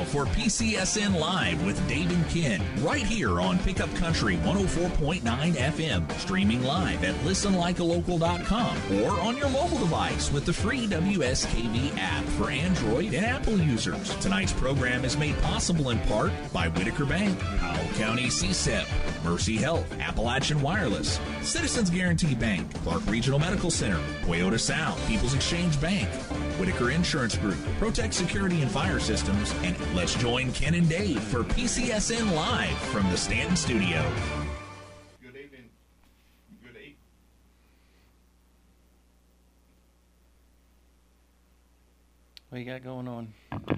for PCSN Live with Dave and Ken, right here on Pickup Country 104.9 FM, streaming live at listenlikealocal.com or on your mobile device with the free WSKV app for Android and Apple users. Tonight's program is made possible in part by Whitaker Bank, Powell County CSEP, Mercy Health, Appalachian Wireless, Citizens Guarantee Bank, Clark Regional Medical Center, Toyota South, People's Exchange Bank, Whitaker Insurance Group, Protect Security and Fire Systems, and let's join Ken and Dave for PCSN Live from the Stanton Studio. Good evening. Good evening. What you got going on?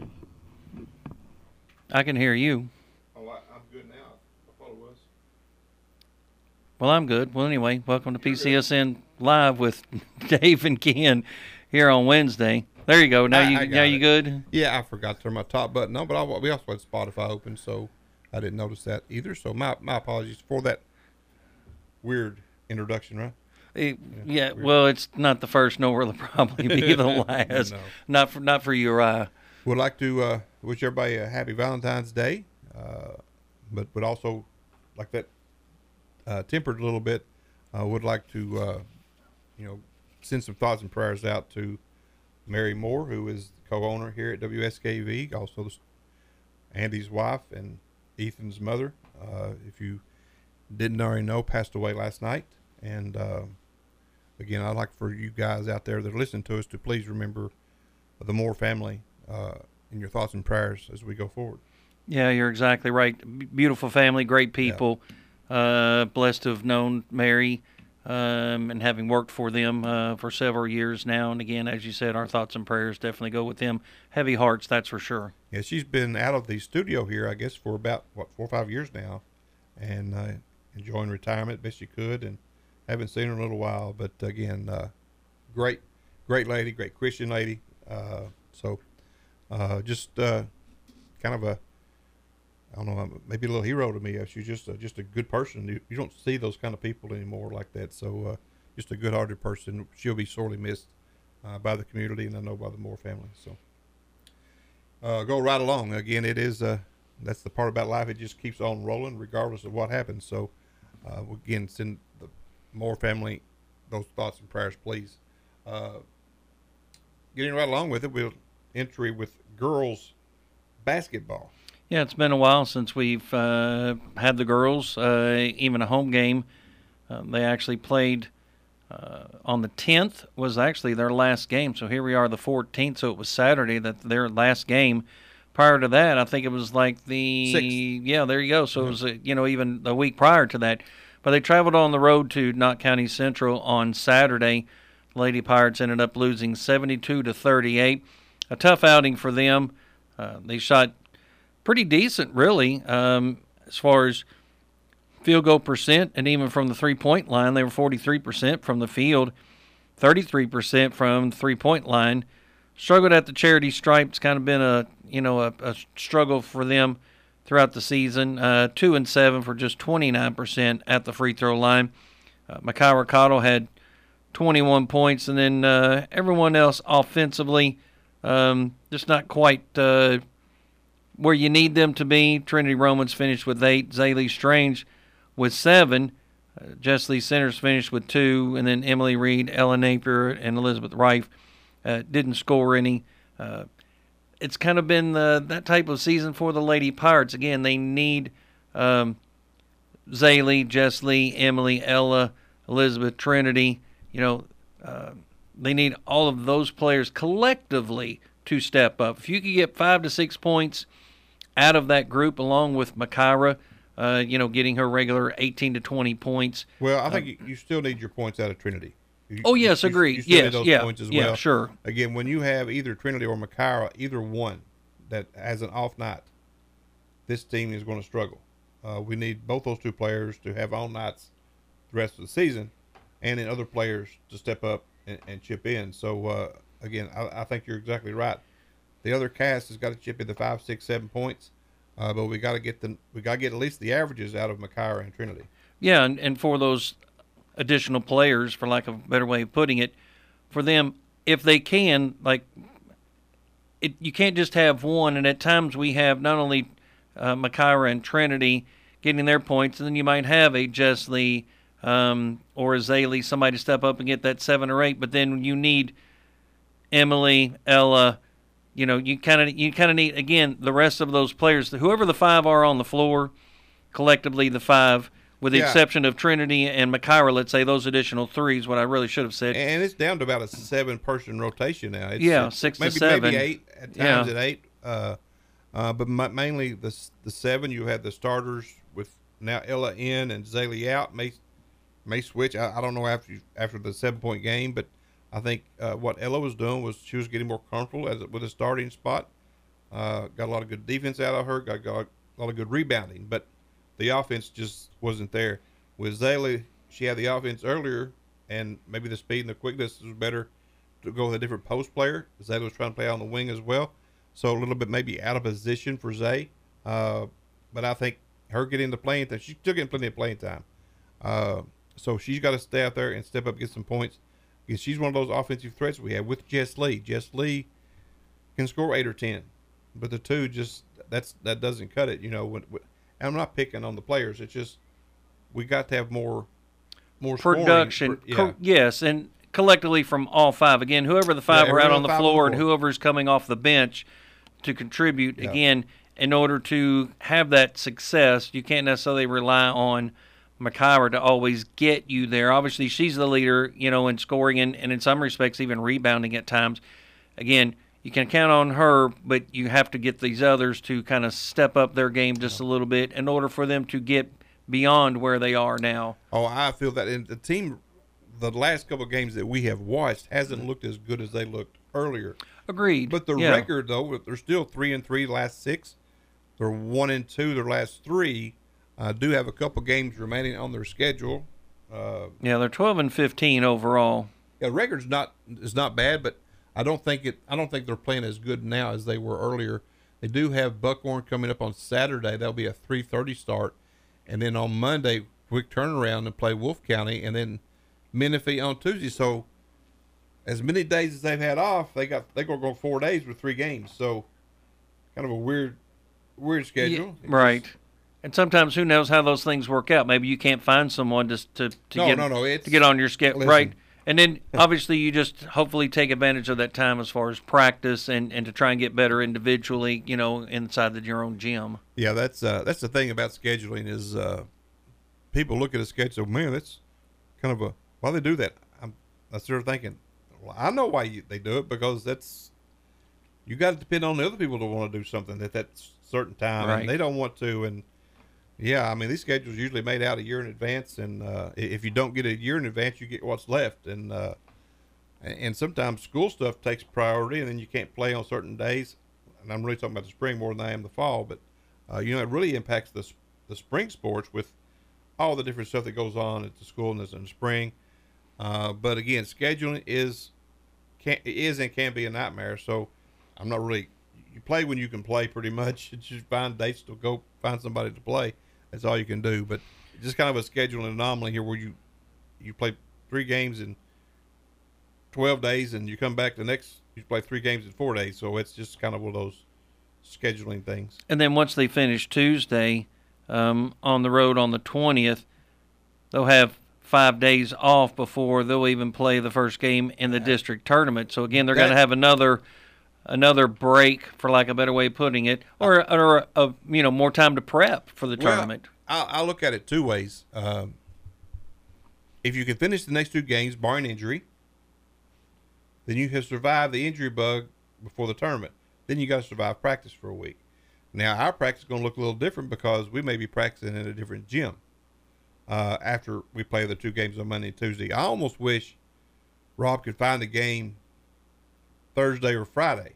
I can hear you. Oh, I'm good now. I thought it was. Well, I'm good. Well, anyway, welcome to PCSN Live with Dave and Ken here on Wednesday. There you go. Now you good? Yeah, I forgot to turn my top button on, but we also had Spotify open, so I didn't notice that either. So my apologies for that weird introduction, right? Yeah. Well, it's not the first, nor will it probably be the last. No. Not for you or I. Would like to wish everybody a happy Valentine's Day, but would also like that tempered a little bit. Would like to send some thoughts and prayers out to Mary Moore, who is the co-owner here at WSKV, also Andy's wife and Ethan's mother. If you didn't already know, passed away last night. And again, I'd like for you guys out there that are listening to us to please remember the Moore family in your thoughts and prayers as we go forward. Yeah, you're exactly right. Beautiful family, great people. Yeah. Blessed to have known Mary. And having worked for them for several years now. And again, as you said, our thoughts and prayers definitely go with them. Heavy hearts, that's for sure. Yeah, she's been out of the studio here, I guess, for about, 4 or 5 years now, and enjoying retirement best she could, and haven't seen her in a little while. But again, great lady, great Christian lady. Just kind of a, I don't know, maybe a little hero to me. She's just a good person. You don't see those kind of people anymore like that. So just a good-hearted person. She'll be sorely missed by the community, and I know by the Moore family. So go right along. Again, it is that's the part about life. It just keeps on rolling regardless of what happens. So again, send the Moore family those thoughts and prayers, please. Getting right along with it, we'll entry with girls basketball. Yeah, it's been a while since we've had the girls, even a home game. They actually played on the 10th was actually their last game. So here we are the 14th, so it was Saturday that their last game. Prior to that, I think it was like the 6th. Yeah, there you go. So it was even a week prior to that. But they traveled on the road to Knott County Central on Saturday. The Lady Pirates ended up losing 72-38. A tough outing for them. They shot pretty decent, really, as far as field goal percent, and even from the three-point line, they were 43% from the field, 33% from the three-point line. Struggled at the charity stripe. It's kind of been a struggle for them throughout the season. 2-7 for just 29% at the free throw line. Mykaira Cottle had 21 points, and then everyone else offensively just not quite where you need them to be. Trinity Romans finished with 8. Zaylee Strange with 7. Jess Lee Centers finished with 2. And then Emily Reed, Ella Napier, and Elizabeth Rife didn't score any. It's kind of been that type of season for the Lady Pirates. Again, they need Zaylee, Jess Lee, Emily, Ella, Elizabeth, Trinity. They need all of those players collectively to step up. If you could get 5 to 6 points out of that group, along with Mykaira, getting her regular 18 to 20 points. Well, I think you still need your points out of Trinity. Yes, agreed. You still need those points as well. Yeah, sure. Again, when you have either Trinity or Mykaira, either one that has an off night, this team is going to struggle. We need both those two players to have on nights the rest of the season, and then other players to step up and chip in. So, again, I think you're exactly right. The other cast has got to chip in the 5, 6, 7 points, but we got to get at least the averages out of Mykaira and Trinity. Yeah, and for those additional players, for lack of a better way of putting it, for them, if they can, like you can't just have one. And at times we have not only Makira and Trinity getting their points, and then you might have a Jess Lee or a Zaylee, somebody to step up and get that 7 or 8. But then you need Emily, Ella. You kind of need, again, the rest of those players. Whoever the 5 are on the floor, collectively the 5, with the exception of Trinity and Makira, let's say those additional 3s, what I really should have said. And it's down to about a 7-person rotation now. It's 6 to 7. Maybe 8 at times at 8. But mainly the 7, you have the starters with now Ella in and Zaylee out. May switch. I don't know after the 7-point game, but I think what Ella was doing was she was getting more comfortable with a starting spot. Got a lot of good defense out of her. Got a lot of good rebounding, but the offense just wasn't there. With Zaylee, she had the offense earlier, and maybe the speed and the quickness was better to go with a different post player. Zaylee was trying to play on the wing as well, so a little bit maybe out of position for Zay. But I think her getting the playing time, she's still getting plenty of playing time. So she's got to stay out there and step up and get some points. Because she's one of those offensive threats we have with Jess Lee. Jess Lee can score 8 or 10, but the 2 just that doesn't cut it. I'm not picking on the players. It's just we got to have more production. Scoring. Yes, and collectively from all 5. Again, whoever the 5 are out on the floor and whoever's coming off the bench to contribute. Yeah. Again, in order to have that success, you can't necessarily rely on Makira to always get you there. Obviously, she's the leader, in scoring and in some respects even rebounding at times. Again, you can count on her, but you have to get these others to kind of step up their game just a little bit in order for them to get beyond where they are now. Oh, I feel that. And the team, the last couple of games that we have watched, hasn't looked as good as they looked earlier. Agreed. But the record, though, they're still 3-3 the last 6. They're 1-2 their last 3. Do have a couple games remaining on their schedule. They're 12-15 overall. Yeah, the record's not bad, but I don't think they're playing as good now as they were earlier. They do have Buckhorn coming up on Saturday. That'll be a 3:30 start, and then on Monday, quick turnaround and play Wolfe County, and then Menifee on Tuesday. So, as many days as they've had off, they're gonna go 4 days with 3 games. So, kind of a weird schedule. Yeah, right. And sometimes, who knows how those things work out? Maybe you can't find someone to get on your schedule, right? And then obviously you just hopefully take advantage of that time as far as practice and to try and get better individually, inside your own gym. Yeah, that's the thing about scheduling is people look at a schedule. Man, that's kind of why they do that. I started thinking, well, I know why they do it, because you got to depend on the other people to want to do something at that certain time, right. And they don't want to. And yeah, I mean, these schedules are usually made out a year in advance, and if you don't get a year in advance, you get what's left. And sometimes school stuff takes priority, and then you can't play on certain days. And I'm really talking about the spring more than I am the fall, but it really impacts the spring sports with all the different stuff that goes on at the school in the spring. But again, scheduling is and can be a nightmare. So I'm not really. You play when you can play, pretty much. It's just find dates to go find somebody to play. That's all you can do. But it's just kind of a scheduling anomaly here, where you play 3 games in 12 days, and you come back you play 3 games in 4 days. So it's just kind of one of those scheduling things. And then once they finish Tuesday on the road on the 20th, they'll have 5 days off before they'll even play the first game in the district tournament. So again, they're going to have another break, for lack of a better way of putting it, or more time to prep for the tournament. I'll look at it 2 ways. If you can finish the next 2 games, barring injury, then you have survived the injury bug before the tournament. Then you got to survive practice for a week. Now, our practice is going to look a little different, because we may be practicing in a different gym after we play the 2 games on Monday and Tuesday. I almost wish Rob could find a game Thursday or Friday,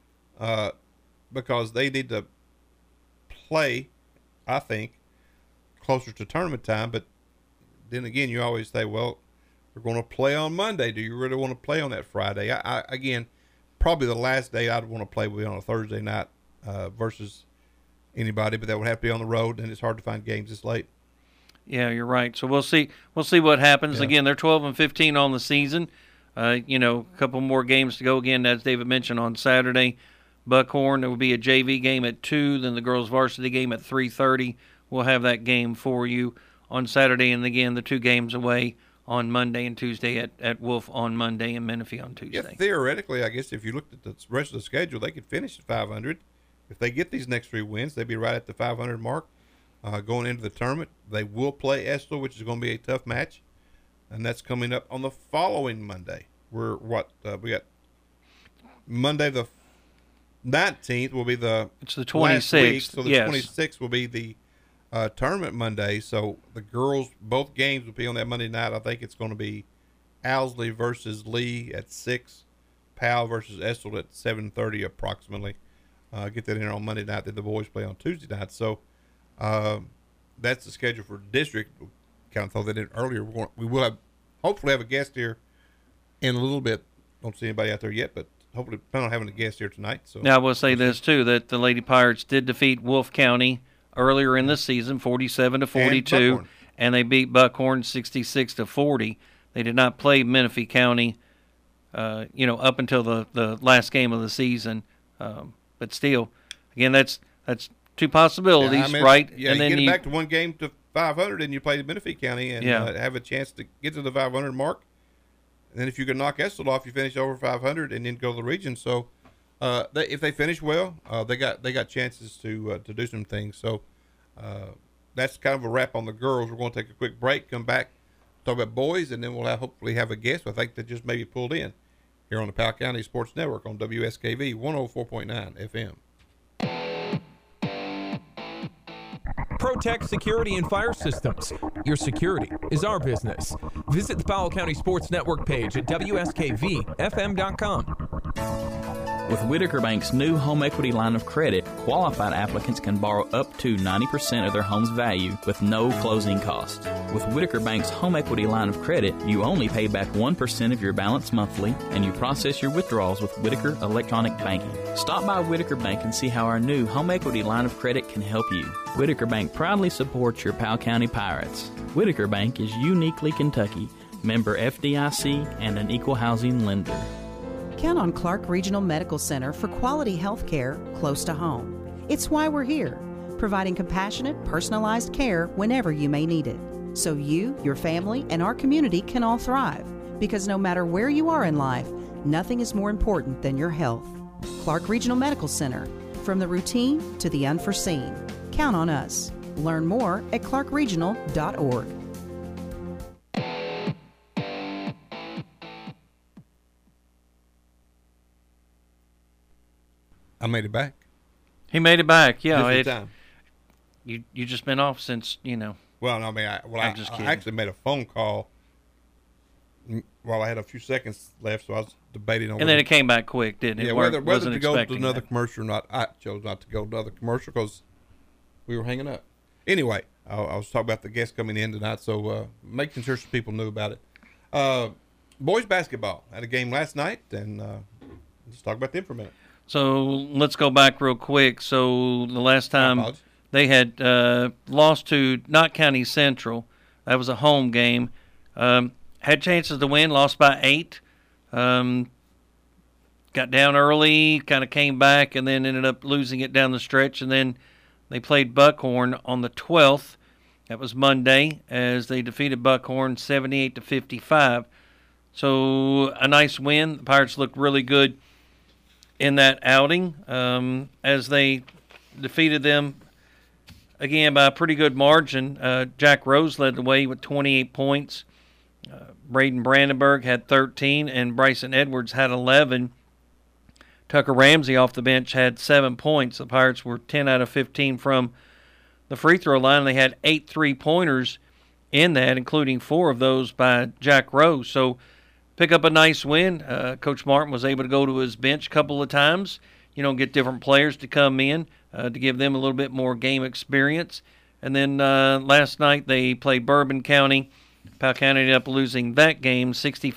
because they need to play, I think, closer to tournament time. But then again, you always say, well, they're going to play on Monday. Do you really want to play on that Friday? I again, probably the last day I'd want to play would be on a Thursday night versus anybody, but that would have to be on the road, and it's hard to find games this late. Yeah, you're right. So we'll see what happens. Yeah. Again, they're 12-15 on the season. A couple more games to go. Again, as David mentioned, on Saturday, Buckhorn. There will be a JV game at 2, then the girls varsity game at 3:30. We'll have that game for you on Saturday, and again, the 2 games away on Monday and Tuesday at Wolf on Monday and Menifee on Tuesday. Yeah, theoretically, I guess if you looked at the rest of the schedule, they could finish at 500. If they get these next 3 wins, they'd be right at the 500 mark going into the tournament. They will play Estill, which is going to be a tough match, and that's coming up on the following Monday. We got Monday the 19th will be it's the 26th. Week, so the 26th will be the tournament Monday. So the girls, both games will be on that Monday night. I think it's going to be Owsley versus Lee at 6, Powell versus Estill at 7:30 approximately. Get that in on Monday night. Then the boys play on Tuesday night. So that's the schedule for district. Kind of throw that in earlier. We will hopefully have a guest here in a little bit. Don't see anybody out there yet, but hopefully plan on having a guest here tonight. So now I will say this too, that the Lady Pirates did defeat Wolf County earlier in the season, 47-42, and they beat Buckhorn 66-40. They did not play Menifee County, up until the last game of the season. But still, again, that's 2 possibilities, right? Yeah, and then you get back to 1 game to 500, and you play Menifee County and have a chance to get to the 500 mark. And then if you can knock Estill off, you finish over 500 and then go to the region. So if they finish well, they got chances to do some things. So that's kind of a wrap on the girls. We're going to take a quick break, come back, talk about boys, and then we'll hopefully have a guest. I think that just maybe pulled in here on the Powell County Sports Network on WSKV 104.9 FM. Protect Security and Fire Systems. Your security is our business. Visit the Powell County Sports Network page at WSKVFM.com. With Whitaker Bank's new home equity line of credit, qualified applicants can borrow up to 90% of their home's value with no closing cost. With Whitaker Bank's home equity line of credit, you only pay back 1% of your balance monthly, and you process your withdrawals with Whitaker Electronic Banking. Stop by Whitaker Bank and see how our new home equity line of credit can help you. Whitaker Bank proudly supports your Powell County Pirates. Whitaker Bank is uniquely Kentucky, member FDIC, and an equal housing lender. Count on Clark Regional Medical Center for quality health care close to home. It's why we're here, providing compassionate, personalized care whenever you may need it, so you, your family, and our community can all thrive. Because no matter where you are in life, nothing is more important than your health. Clark Regional Medical Center, from the routine to the unforeseen. Count on us. Learn more at clarkregional.org. I made it back. He made it back. Yeah, time. You just been off since Well, no, I mean, I actually made a phone call while I had a few seconds left, so I was debating on. And then it came back quick, didn't it? Yeah, whether to go to another commercial or not. I chose not to go to another commercial because we were hanging up. Anyway, I was talking about the guests coming in tonight, so making sure some people knew about it. Boys basketball had a game last night, and let's talk about them for a minute. So let's go back real quick. So the last time they had lost to Knott County Central, that was a home game. Had chances to win, lost by 8. Got down early, kind of came back, and then ended up losing it down the stretch. And then they played Buckhorn on the 12th. That was Monday, as they defeated Buckhorn 78-55. So a nice win. The Pirates looked really good in that outing, as they defeated them again by a pretty good margin. Jack Rose led the way with 28 points. Braden Brandenburg had 13, and Bryson Edwards had 11. Tucker Ramsey off the bench had 7 points. The Pirates were 10 out of 15 from the free throw line. They had 8 3-pointers in that, including 4 of those by Jack Rose. So pick up a nice win. Coach Martin was able to go to his bench a couple of times, get different players to come in to give them a little bit more game experience. And then last night they played Bourbon County. Powell County ended up losing that game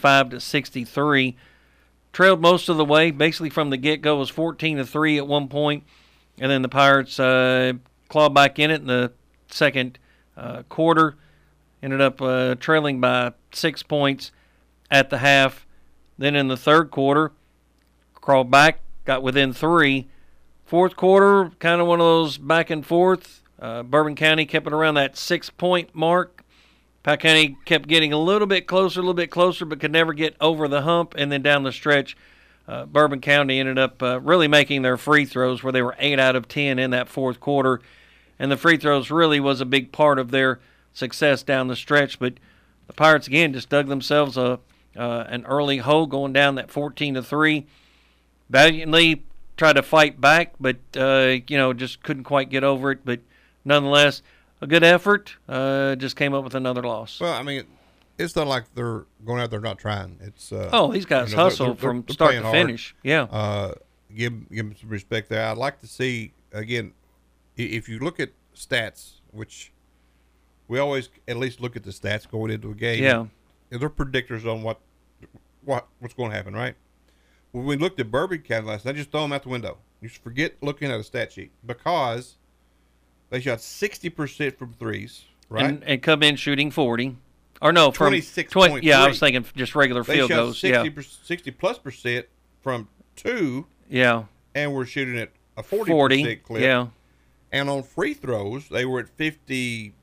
65-63. Trailed most of the way, basically from the get-go. It was 14-3 at one point. And then the Pirates clawed back in it in the second quarter. Ended up trailing by 6 points at the half. Then in the third quarter, crawled back, got within 3, Fourth quarter, kind of one of those back and forth. Bourbon County kept it around that 6-point mark. Powell County kept getting a little bit closer, but could never get over the hump. And then down the stretch, Bourbon County ended up really making their free throws, where they were 8 out of 10 in that fourth quarter. And the free throws really was a big part of their success down the stretch. But the Pirates, again, just dug themselves an early hole going down that 14-3. Valiantly tried to fight back, but, just couldn't quite get over it. But nonetheless, a good effort. Just came up with another loss. Well, I mean, it's not like they're going out there not trying. It's these guys hustle from start to finish. Hard. Yeah. Give them some respect there. I'd like to see, again, if you look at stats, which we always at least look at the stats going into a game. Yeah. They're predictors on what's going to happen, right? When we looked at Bourbon County last night, just throw them out the window. You just forget looking at a stat sheet, because they shot 60% from threes, right? And come in shooting 40. Or no, from 26.3. Yeah, I was thinking just regular field shot goals. 60+% from two. Yeah. And we're shooting at a 40% clip. Yeah. And on free throws, they were at 55%.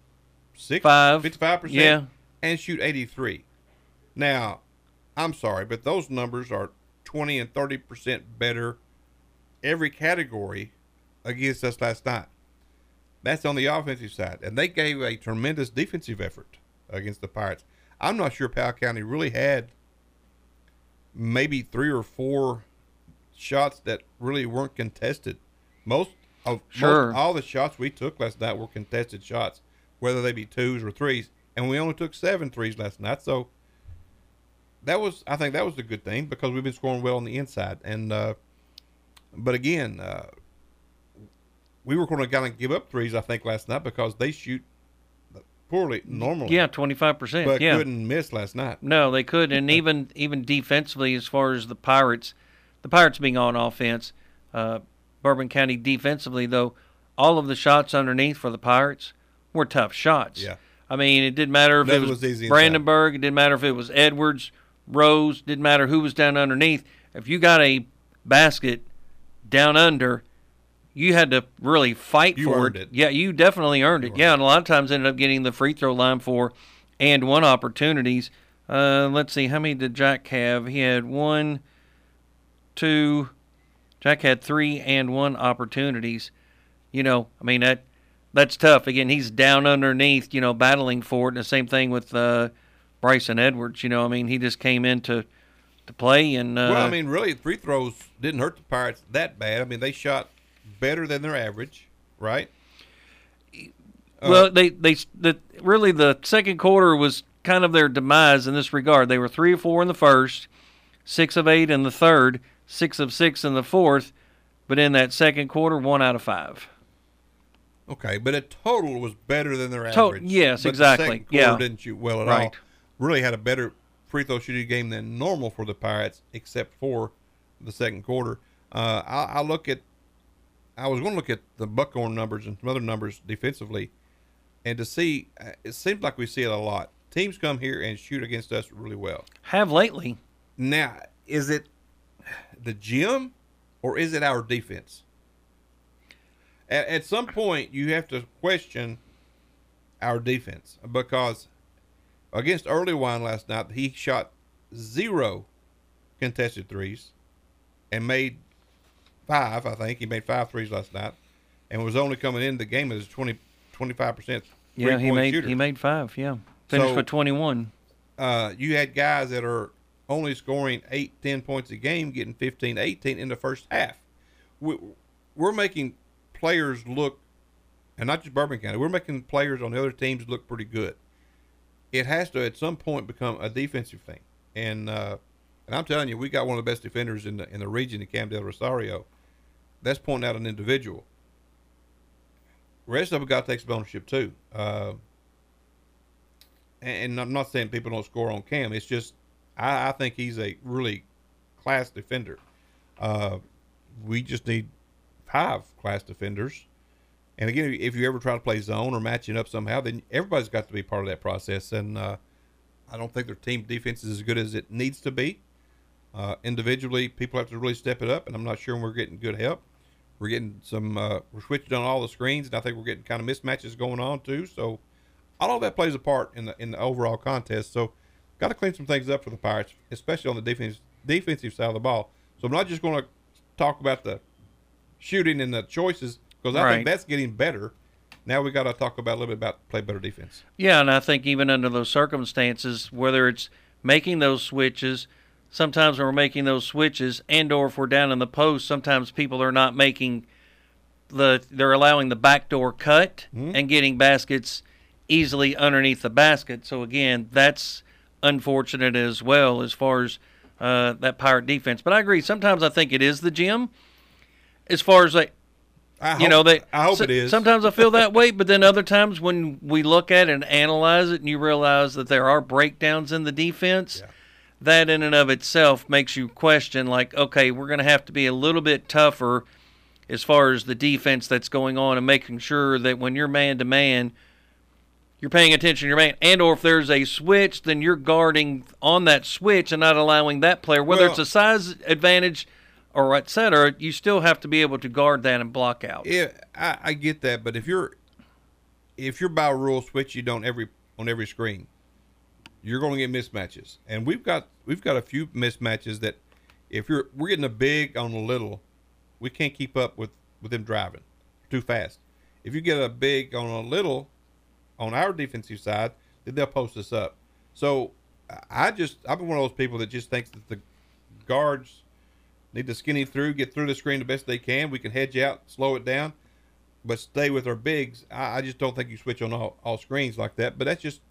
Yeah. And shoot 83. Now, I'm sorry, but those numbers are 20 and 30% better every category against us last night. That's on the offensive side. And they gave a tremendous defensive effort against the Pirates. I'm not sure Powell County really had maybe 3 or 4 shots that really weren't contested. All the shots we took last night were contested shots, whether they be 2s or 3s. And we only took 7 threes last night. So I think that was a good thing, because we've been scoring well on the inside. And but again, we were going to kind of give up threes, I think, last night, because they shoot poorly normally. Yeah, 25%. But couldn't miss last night. No, they could. And even defensively, as far as the Pirates being on offense, Bourbon County defensively, though, all of the shots underneath for the Pirates were tough shots. Yeah. I mean, it didn't matter if it was Brandenburg. It didn't matter if it was Edwards, Rose. Didn't matter who was down underneath. If you got a basket down under, you had to really fight for it. Yeah, you definitely earned it. Yeah, and a lot of times ended up getting the free throw line for and one opportunities. Let's see, how many did Jack have? He had 1, 2. Jack had 3 and 1 opportunities. I mean, that's tough. Again, he's down underneath, battling for it. And the same thing with Bryson Edwards. I mean, he just came in to play. And well, I mean, really, free throws didn't hurt the Pirates that bad. I mean, they shot better than their average, right? Well, really the second quarter was kind of their demise in this regard. They were 3 of 4 in the first, 6 of 8 in the third, 6 of 6 in the fourth, but in that second quarter, 1 out of 5. Okay, but a total was better than their average. Yes, but exactly. The second quarter didn't shoot well at all. Really had a better free throw shooting game than normal for the Pirates, except for the second quarter. I was going to look at the Buckhorn numbers and some other numbers defensively, and to see, it seems like we see it a lot. Teams come here and shoot against us really well. Have lately. Now, is it the gym or is it our defense? At some point, you have to question our defense, because against Early Wine last night, he shot 0 contested threes and made 5, I think. He made 5 threes last night and was only coming into the game as 25% three-point shooter. He made 5, yeah. Finished with 21. You had guys that are only scoring 8-10 points a game, getting 15-18 in the first half. We're making players look, and not just Bourbon County, we're making players on the other teams look pretty good. It has to, at some point, become a defensive thing. And I'm telling you, we got one of the best defenders in the region in Cam Del Rosario. That's pointing out an individual. The rest of them got to take some ownership too. And I'm not saying people don't score on Cam. It's just I think he's a really class defender. We just need 5 class defenders. And again, if you ever try to play zone or matching up somehow, then everybody's got to be part of that process. And I don't think their team defense is as good as it needs to be. Individually, people have to really step it up, and I'm not sure we're getting good help. We're getting some. We're switching on all the screens, and I think we're getting kind of mismatches going on too. So all of that plays a part in the overall contest. So got to clean some things up for the Pirates, especially on the defensive side of the ball. So I'm not just going to talk about the shooting and the choices, because I think that's getting better. Now we got to talk about a little bit about play better defense. Yeah, and I think even under those circumstances, whether it's making those switches, sometimes when we're making those switches, and or if we're down in the post, sometimes people are not making they're allowing the backdoor cut and getting baskets easily underneath the basket. So again, that's unfortunate as well as far as that Pirate defense. But I agree. Sometimes I think it is the gym. As far as I hope it is. Sometimes I feel that way, but then other times when we look at it and analyze it, and you realize that there are breakdowns in the defense, that in and of itself makes you question, like, okay, we're going to have to be a little bit tougher as far as the defense that's going on, and making sure that when you're man to man, you're paying attention to your man, and or if there's a switch, then you're guarding on that switch and not allowing that player, whether it's a size advantage or et cetera, you still have to be able to guard that and block out. Yeah, I get that, but if you're by rule switching on every screen, you're going to get mismatches, and we've got a few mismatches that if we're getting a big on a little, we can't keep up with them driving too fast. If you get a big on a little on our defensive side, then they'll post us up. So I've been one of those people that just thinks that the guards need to skinny through, get through the screen the best they can. We can hedge out, slow it down, but stay with our bigs. I just don't think you switch on all screens like that. But that's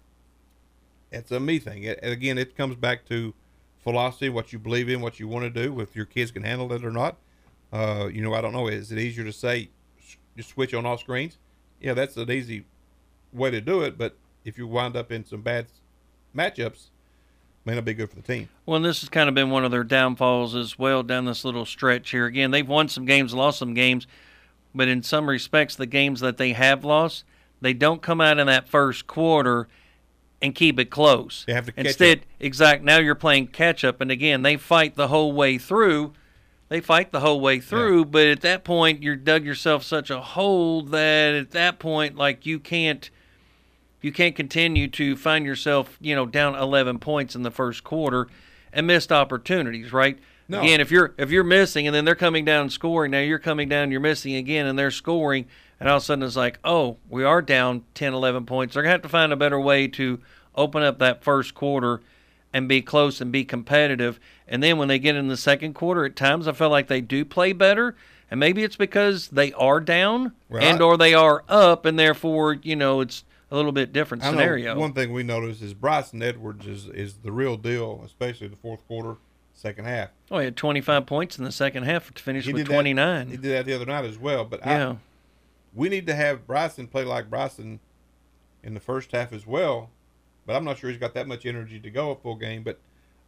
a me thing. Again, it comes back to philosophy, what you believe in, what you want to do, if your kids can handle it or not. I don't know. Is it easier to say just switch on all screens? Yeah, that's an easy way to do it. But if you wind up in some bad matchups, may not be good for the team. Well, and this has kind of been one of their downfalls as well down this little stretch here. Again, they've won some games, lost some games, but in some respects, the games that they have lost, they don't come out in that first quarter and keep it close. They have to catch Instead, up. Now you're playing catch up, and again, they fight the whole way through. But at that point, you dug yourself such a hole that at that point, like, you can't continue to find yourself, down 11 points in the first quarter and missed opportunities, right? No. Again, if you're missing and then they're coming down and scoring, now you're coming down, you're missing again, and they're scoring, and all of a sudden it's like, oh, we are down 10, 11 points. They're going to have to find a better way to open up that first quarter and be close and be competitive. And then when they get in the second quarter, at times I feel like they do play better, and maybe it's because they are down or they are up, and therefore, it's a little bit different scenario. One thing we noticed is Bryson Edwards is the real deal, especially the fourth quarter, second half. Oh, he had 25 points in the second half to finish with 29. He did that the other night as well. But we need to have Bryson play like Bryson in the first half as well. But I'm not sure he's got that much energy to go a full game. But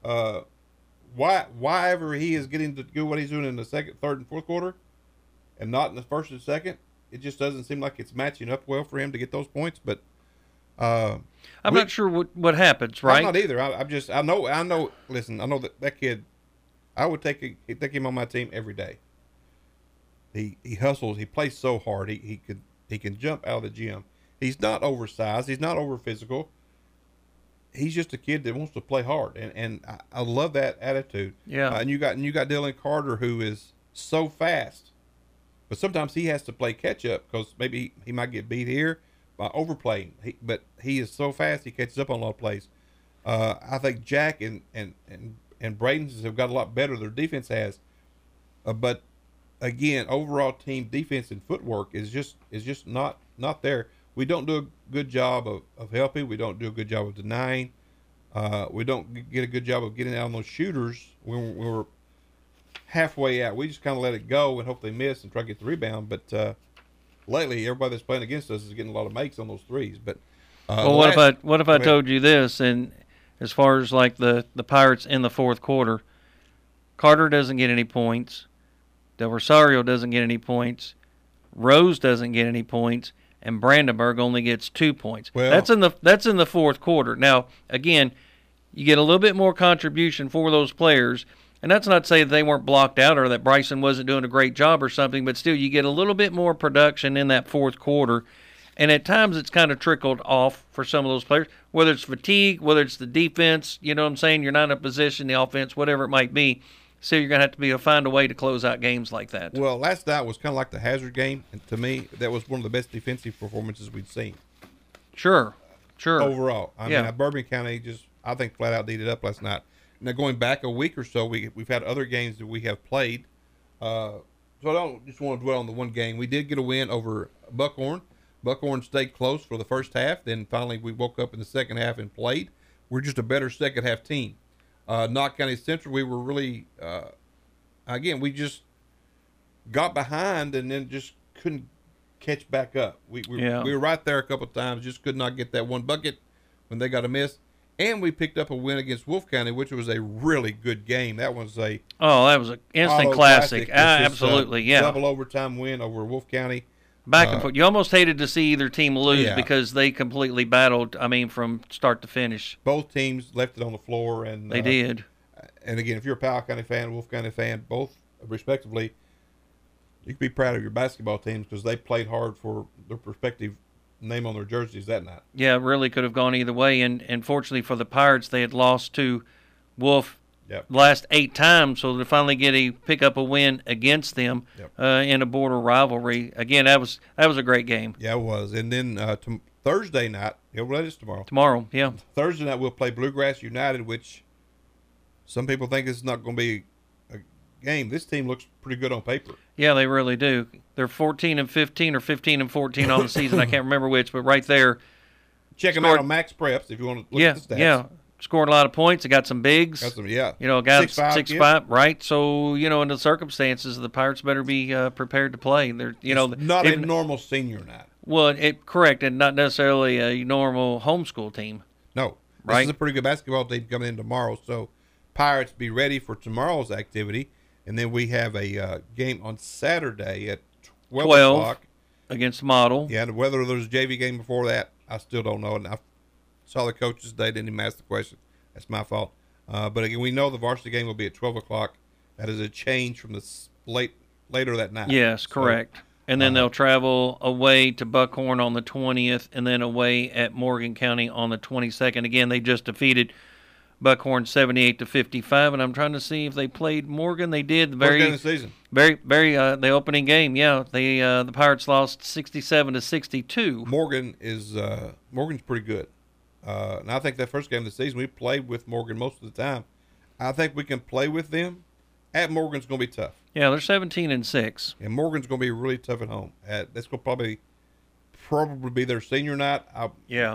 why ever he is getting to do what he's doing in the second, third, and fourth quarter and not in the first and second, it just doesn't seem like it's matching up well for him to get those points. But I'm not sure what happens, right? I'm not either. I know. Listen, I know that kid. I would take him on my team every day. He hustles. He plays so hard. He can jump out of the gym. He's not oversized. He's not over physical. He's just a kid that wants to play hard, and I love that attitude. Yeah. And you got Dylan Carter, who is so fast, but sometimes he has to play catch up because maybe he might get beat here by overplaying. But he is so fast, he catches up on a lot of plays. I think Jack and Braden's have got a lot better. Their defense has, but again, overall team defense and footwork is just not there. We don't do a good job of helping. We don't do a good job of denying. We don't get a good job of getting out on those shooters when we're halfway out. We just kind of let it go and hope they miss and try to get the rebound. But lately, everybody that's playing against us is getting a lot of makes on those threes. But what if I told you this? And as far as like the Pirates in the fourth quarter, Carter doesn't get any points. Del Rosario doesn't get any points. Rose doesn't get any points. And Brandenburg only gets 2 points. Well, that's in the fourth quarter. Now, again, you get a little bit more contribution for those players, And that's not to say that they weren't blocked out or that Bryson wasn't doing a great job or something, but still you get a little bit more production in that fourth quarter. And at times it's kind of trickled off for some of those players, whether it's fatigue, whether it's the defense, you know what I'm saying? You're not in a position, the offense, whatever it might be. So you're going to have to find a way to close out games like that. Well, last night was kind of like the Hazard game. And to me, that was one of the best defensive performances we'd seen. Sure. Overall. I mean, Bourbon County just, I think, flat out needed up last night. Now, going back a week or so, we've had other games that we have played. So I don't just want to dwell on the one game. We did get a win over Buckhorn. Buckhorn stayed close for the first half. Then finally we woke up in the second half and played. We're just a better second half team. Knott County Central, we were really, again, we just got behind and then just couldn't catch back up. We were right there a couple of times, just could not get that one bucket when they got a miss. And we picked up a win against Wolf County, which was a really good game. That was an instant classic. Absolutely, double overtime win over Wolf County. Back and forth. You almost hated to see either team lose because they completely battled, from start to finish. Both teams left it on the floor. And they did. And again, if you're a Powell County fan, Wolf County fan, both respectively, you can be proud of your basketball teams because they played hard for their respective name on their jerseys that night. Yeah, it really could have gone either way. And fortunately for the Pirates, they had lost to Wolf last 8 times, so to finally pick up a win against them in a border rivalry. Again, that was a great game. Yeah, it was. And then Thursday night, that is tomorrow. Tomorrow, yeah. Thursday night we'll play Bluegrass United, which some people think it's not going to be a game. This team looks pretty good on paper. Yeah, they really do. They're 14-15 or 15-14 on the season. I can't remember which, but right there. Check them out on Max Preps if you want to look at the stats. Yeah. Scored a lot of points. They got some bigs. Got some, a guy 6'5", right? So, in the circumstances, the Pirates better be prepared to play. They're, not a normal senior night. Well, correct, and not necessarily a normal homeschool team. No, this is a pretty good basketball team coming in tomorrow. So, Pirates be ready for tomorrow's activity, and then we have a game on Saturday at 12 o'clock against Model. Yeah, and whether there's a JV game before that, I still don't know. And I saw the coaches today, didn't even ask the question. That's my fault. But again, we know the varsity game will be at 12 o'clock. That is a change from the later that night. Yes, correct. And then they'll travel away to Buckhorn on the 20th and then away at Morgan County on the 22nd. Again, they just defeated Buckhorn 78-55, and I'm trying to see if they played Morgan. They did. First game of the season. The opening game. Yeah, the Pirates lost 67-62. Morgan's pretty good. And I think that first game of the season, we played with Morgan most of the time. I think we can play with them. At Morgan's going to be tough. Yeah, they're 17-6. And Morgan's going to be really tough at home. That's going to probably be their senior night. I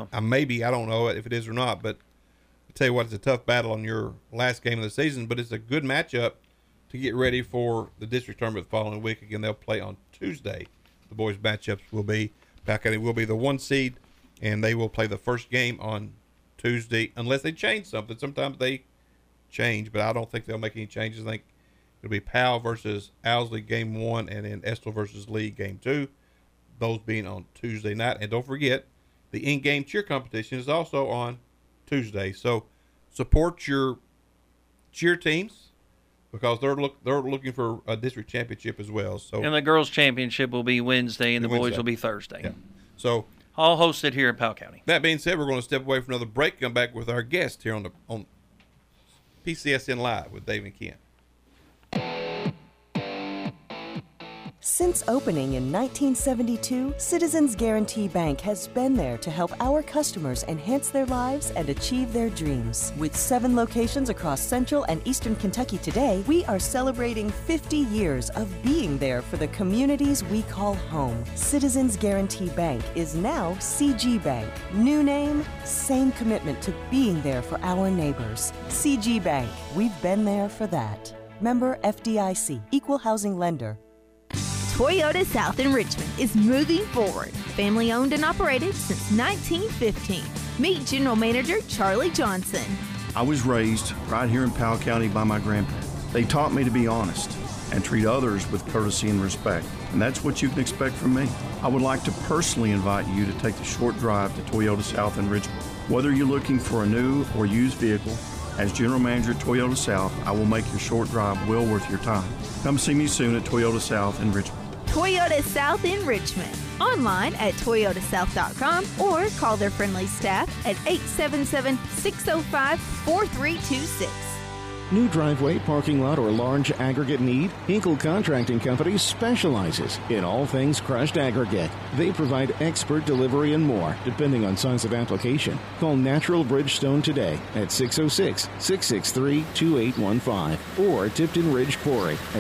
don't know if it is or not, but I'll tell you what, it's a tough battle on your last game of the season, but it's a good matchup to get ready for the district tournament the following week. Again, they'll play on Tuesday. The boys' matchups will be, Powell County will be the 1 seed, and they will play the first game on Tuesday unless they change something. Sometimes they change, but I don't think they'll make any changes. I think it'll be Powell versus Owsley game 1 and then Estill versus Lee game 2, those being on Tuesday night. And don't forget, the in-game cheer competition is also on Tuesday. So support your cheer teams because they're looking for a district championship as well. So and the girls' championship will be Wednesday and the boys will be Thursday. Yeah. So all hosted here in Powell County. That being said, we're going to step away for another break. Come back with our guest here on PCSN Live with Dave and Ken. Since opening in 1972, Citizens Guarantee Bank has been there to help our customers enhance their lives and achieve their dreams. With 7 locations across Central and Eastern Kentucky today, we are celebrating 50 years of being there for the communities we call home. Citizens Guarantee Bank is now CG Bank. New name, same commitment to being there for our neighbors. CG Bank, we've been there for that. Member FDIC, Equal Housing Lender. Toyota South in Richmond is moving forward. Family owned and operated since 1915. Meet General Manager Charlie Johnson. I was raised right here in Powell County by my grandparents. They taught me to be honest and treat others with courtesy and respect. And that's what you can expect from me. I would like to personally invite you to take the short drive to Toyota South in Richmond. Whether you're looking for a new or used vehicle, As General Manager at Toyota South, I will make your short drive well worth your time. Come see me soon at Toyota South in Richmond. Toyota South in Richmond. Online at toyotasouth.com or call their friendly staff at 877-605-4326. New driveway, parking lot, or large aggregate need? Hinkle Contracting Company specializes in all things crushed aggregate. They provide expert delivery and more, depending on size of application. Call Natural Bridgestone today at 606-663-2815 or Tipton Ridge Quarry at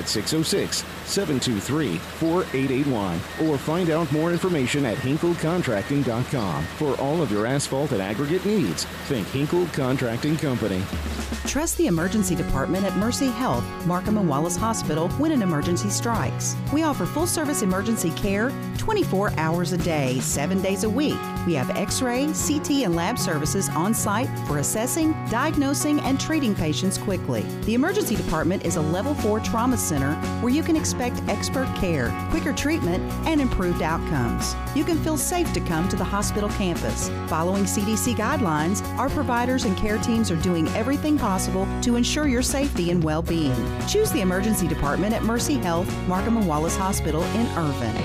606-723-4881 or find out more information at hinklecontracting.com. For all of your asphalt and aggregate needs, think Hinkle Contracting Company. Trust the emergency department at Mercy Health, Markham and Wallace Hospital when an emergency strikes. We offer full-service emergency care 24 hours a day, 7 days a week. We have X-ray, CT, and lab services on site for assessing, diagnosing, and treating patients quickly. The emergency department is a level 4 trauma center where you can expect expert care, quicker treatment, and improved outcomes. You can feel safe to come to the hospital campus. Following CDC guidelines, our providers and care teams are doing everything possible to ensure your safety and well-being. Choose the emergency department at Mercy Health, Markham and Wallace Hospital in Irvin.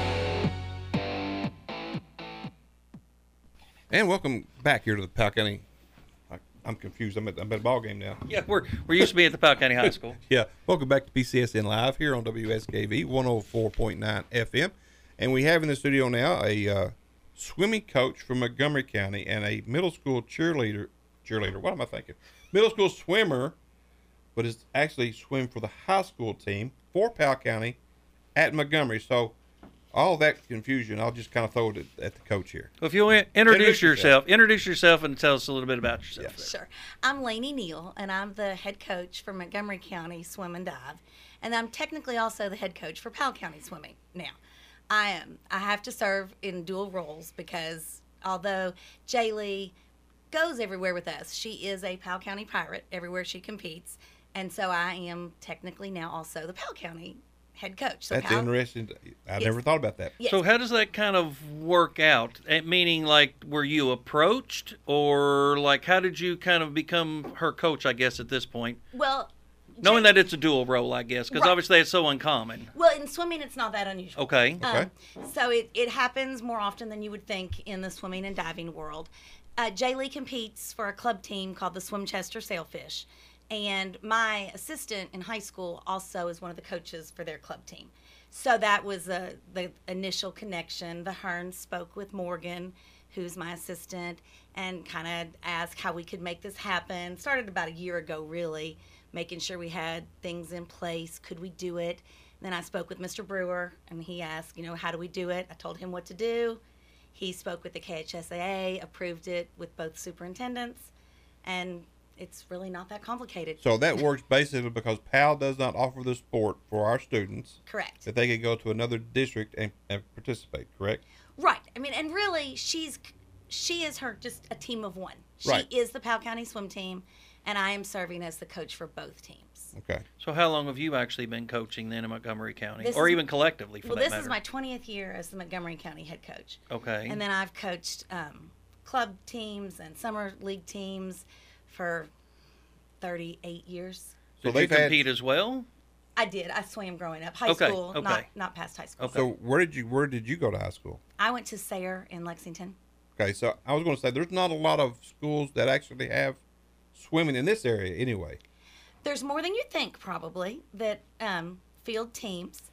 And welcome back here to the Powell County. I'm confused. I'm at a ball game now. Yeah, we're used to be at the Powell County High School. Yeah. Welcome back to PCSN Live here on WSKV 104.9 FM. And we have in the studio now a swimming coach from Montgomery County and a middle school cheerleader. What am I thinking? Middle school swimmer, but is actually swim for the high school team for Powell County at Montgomery. So all that confusion, I'll just kind of throw it at the coach here. Well, if you'll introduce yourself and tell us a little bit about yourself. Yeah. Sure. I'm Lainey Neal, and I'm the head coach for Montgomery County Swim and Dive, and I'm technically also the head coach for Powell County Swimming. Now, I have to serve in dual roles because although Jaylee goes everywhere with us, she is a Powell County Pirate everywhere she competes, and so I am technically now also the Powell County head coach. So That's interesting. I never thought about that. Yes. So how does that kind of work out? Meaning, like, were you approached, or like how did you kind of become her coach, I guess, at this point? Well, knowing that it's a dual role, I guess, because obviously it's so uncommon. Well, in swimming, it's not that unusual. Okay. So it happens more often than you would think in the swimming and diving world. Jaylee competes for a club team called the Swimchester Sailfish. And my assistant in high school also is one of the coaches for their club team. So that was the initial connection. The Hearns spoke with Morgan, who's my assistant, and kind of asked how we could make this happen. Started about a year ago, really, making sure we had things in place. Could we do it? And then I spoke with Mr. Brewer, and he asked, how do we do it? I told him what to do. He spoke with the KHSAA, approved it with both superintendents, and it's really not that complicated. So that works basically because Powell does not offer the sport for our students. Correct. That they could go to another district and participate, correct? Right. I mean, and really, she is just a team of one. Right. She is the Powell County swim team, and I am serving as the coach for both teams. Okay. So how long have you actually been coaching then in Montgomery County, This or is- even collectively for that This matter? is my 20th year as the Montgomery County head coach. Okay. And then I've coached club teams and summer league teams for 38 years. Did you compete as well? I did. I swam growing up. High school, not past high school. So where did you go to high school? I went to Sayre in Lexington. Okay, so I was going to say there's not a lot of schools that actually have swimming in this area anyway. There's more than you think, probably, that field teams.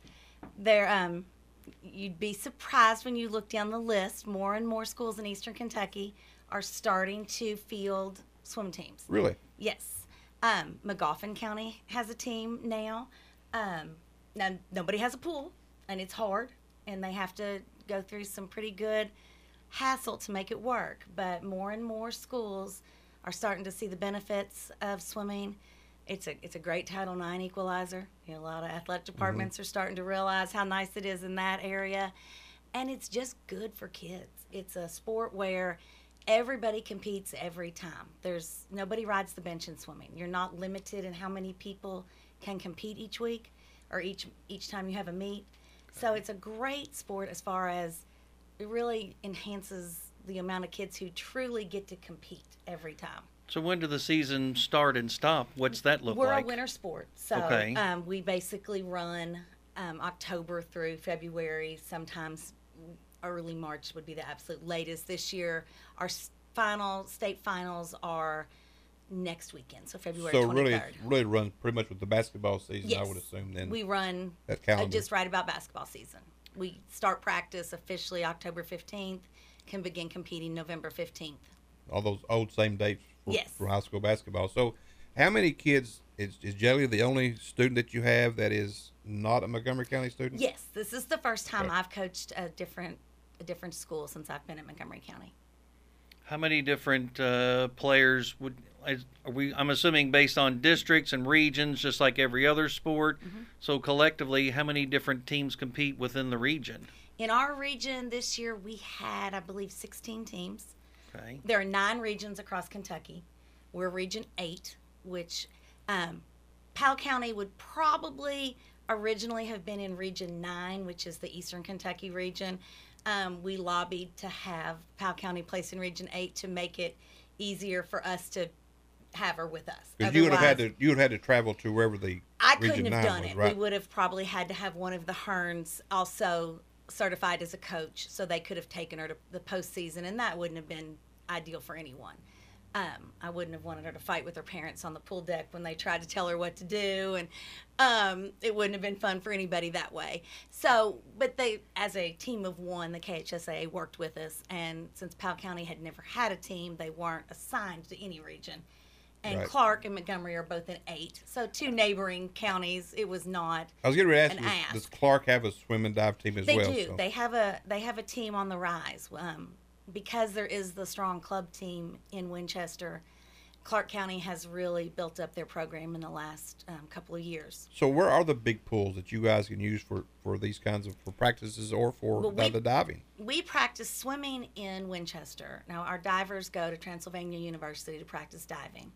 You'd be surprised when you look down the list. More and more schools in Eastern Kentucky are starting to field swim teams. Really? Yes. Magoffin County has a team now. Now, nobody has a pool, and it's hard, and they have to go through some pretty good hassle to make it work. But more and more schools are starting to see the benefits of swimming. It's a great Title IX equalizer. A lot of athletic departments are starting to realize how nice it is in that area. And it's just good for kids. It's a sport where everybody competes every time. Nobody rides the bench in swimming. You're not limited in how many people can compete each week or each time you have a meet. So it's a great sport as far as it really enhances the amount of kids who truly get to compete every time. So when do the season start and stop? What's that look We're like? a winter sport, so Okay. We basically run October through February. Sometimes early March would be the absolute latest. This year, our state finals are next weekend, so February 23rd. So really runs pretty much with the basketball season, Yes. I would assume. Then We run that calendar. just right about basketball season. We start practice officially October 15th, can begin competing November 15th. all those old same dates Yes. for high school basketball. So how many kids, is Jelly the only student that you have that is not a Montgomery County student? Yes, this is the first time Okay. I've coached a different school since I've been in Montgomery County. How many different players I'm assuming based on districts and regions, just like every other sport. Mm-hmm. So collectively, how many different teams compete within the region? In our region this year, we had, I believe, 16 teams. Okay. There are 9 regions across Kentucky. We're Region 8, which Powell County would probably originally have been in Region 9, which is the Eastern Kentucky region. We lobbied to have Powell County placed in Region 8 to make it easier for us to have her with us. Because you would have had to travel to wherever the I Region couldn't have 9 done was, it. right? We would have probably had to have one of the Hearns also certified as a coach, so they could have taken her to the postseason, and that wouldn't have been ideal for anyone. I wouldn't have wanted her to fight with her parents on the pool deck when they tried to tell her what to do, and it wouldn't have been fun for anybody that way. So, but they, as a team of one, the KHSAA worked with us, and since Powell County had never had a team, they weren't assigned to any region. And Right. Clark and Montgomery are both in 8, so 2 neighboring counties. It was not. I was getting ready to an ask you, ask. does Clark have a swim and dive team as They well? do. So- They have a team on the rise. Because there is the strong club team in Winchester, Clark County has really built up their program in the last couple of years. So where are the big pools that you guys can use for these kinds of for practices or for Well, the diving? We practice swimming in Winchester. Now, our divers go to Transylvania University to practice diving.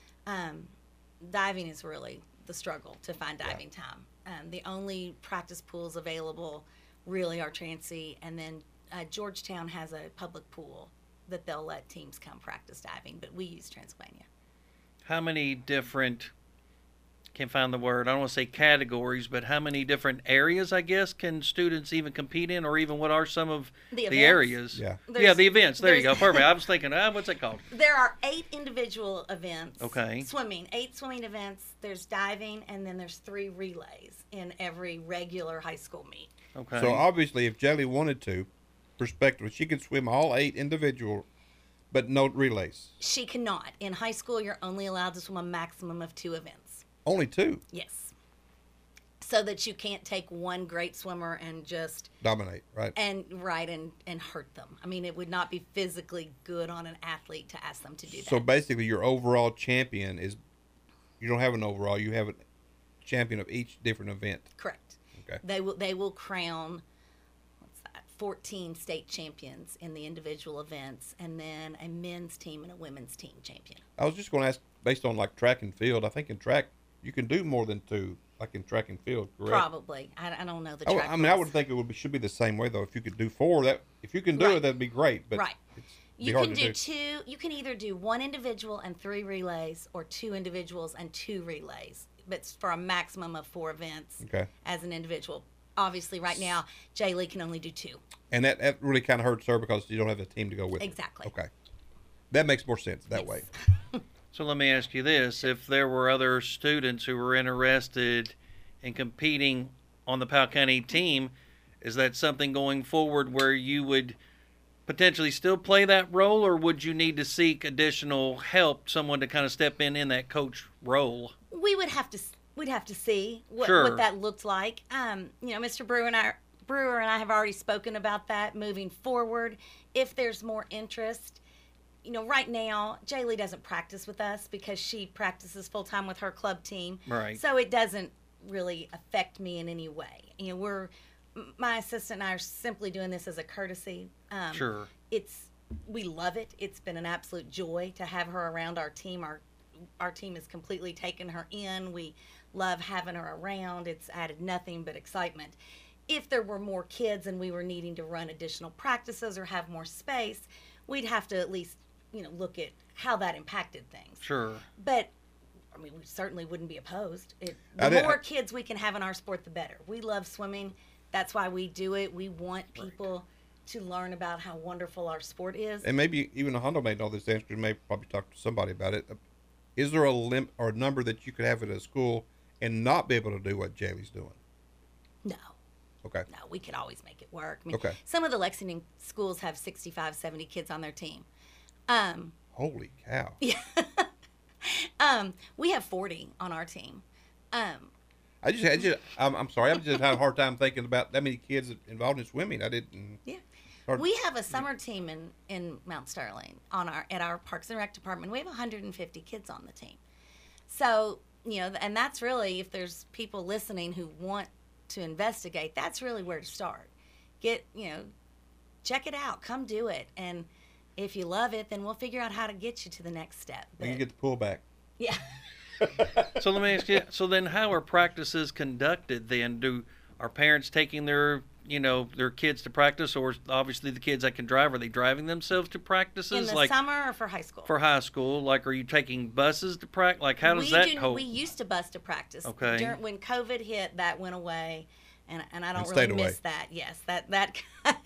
Diving is really the struggle to find diving time. The only practice pools available really are Transy, and then Georgetown has a public pool that they'll let teams come practice diving, but we use Transylvania. How many different, can't find the word, I don't want to say categories, but how many different areas, I guess, can students even compete in, or even what are some of The the events. areas? Yeah. The events. There you go. there's- Perfect. I was thinking, what's it called? There are 8 individual events. Okay. Swimming, 8 swimming events. There's diving, and then there's 3 relays in every regular high school meet. Okay. So obviously, if Jelly wanted to, prospectively, she could swim all 8 individual, but no relays. She cannot. In high school, you're only allowed to swim a maximum of 2 events. Only 2 Yes. So that you can't take one great swimmer and just dominate, right? and hurt them. I mean, it would not be physically good on an athlete to ask them to do that. So basically, your overall champion is, you don't have an overall, you have a champion of each different event. Correct. Okay. They will crown 14 state champions in the individual events, and then a men's team and a women's team champion. I was just going to ask, based on like track and field, I think in track, you can do more than 2, like in track and field, correct? Probably. I don't know the I, track I mean, I rules. would think it should be the same way, though. If you could do 4, if you can do Right. it, that'd be great. But Right. it's be You hard can to do 2. You can either do 1 individual and 3 relays, or 2 individuals and 2 relays. But it's for a maximum of 4 events Okay. as an individual. Obviously, right now, Jay Lee can only do 2. And that really kind of hurts her because you don't have a team to go with her. Exactly. Okay. That makes more sense that Yes. way. So let me ask you this. If there were other students who were interested in competing on the Powell County team, is that something going forward where you would potentially still play that role, or would you need to seek additional help, someone to kind of step in that coach role? We'd have to see Sure. what that looked like. Mr. Brewer and I have already spoken about that moving forward. If there's more interest, right now, Jaylee doesn't practice with us because she practices full time with her club team. Right. So it doesn't really affect me in any way. My assistant and I are simply doing this as a courtesy. Sure. We love it. It's been an absolute joy to have her around our team. Our team has completely taken her in. We love having her around. It's added nothing but excitement. If there were more kids and we were needing to run additional practices or have more space, we'd have to at least look at how that impacted things. Sure. But I mean, we certainly wouldn't be opposed. The more kids we can have in our sport, the better. We love swimming. That's why we do it. We want people to learn about how wonderful our sport is. And maybe even Hondo may know this answer. May probably talk to somebody about it. Is there a limit or a number that you could have at a school and not be able to do what Jaylee's doing? No. Okay. No, we could always make it work. I mean, okay. Some of the Lexington schools have 65, 70 kids on their team. Holy cow. Yeah. We have 40 on our team. I'm sorry. I'm just having a hard time thinking about that many kids involved in swimming. I didn't. Yeah. We have a summer team in Mount Sterling at our Parks and Rec department. We have 150 kids on the team. So, and that's really, if there's people listening who want to investigate, that's really where to start. Check it out. Come do it. And if you love it, then we'll figure out how to get you to the next step. And you get the pull back. Yeah. So let me ask you, so then how are practices conducted then? Are parents taking their kids to practice, or obviously the kids that can drive, are they driving themselves to practices? In the summer or for high school? For high school. Are you taking buses to practice? How does that hold? We used to bus to practice. Okay. When COVID hit, that went away. And I don't really miss that. Yes, that's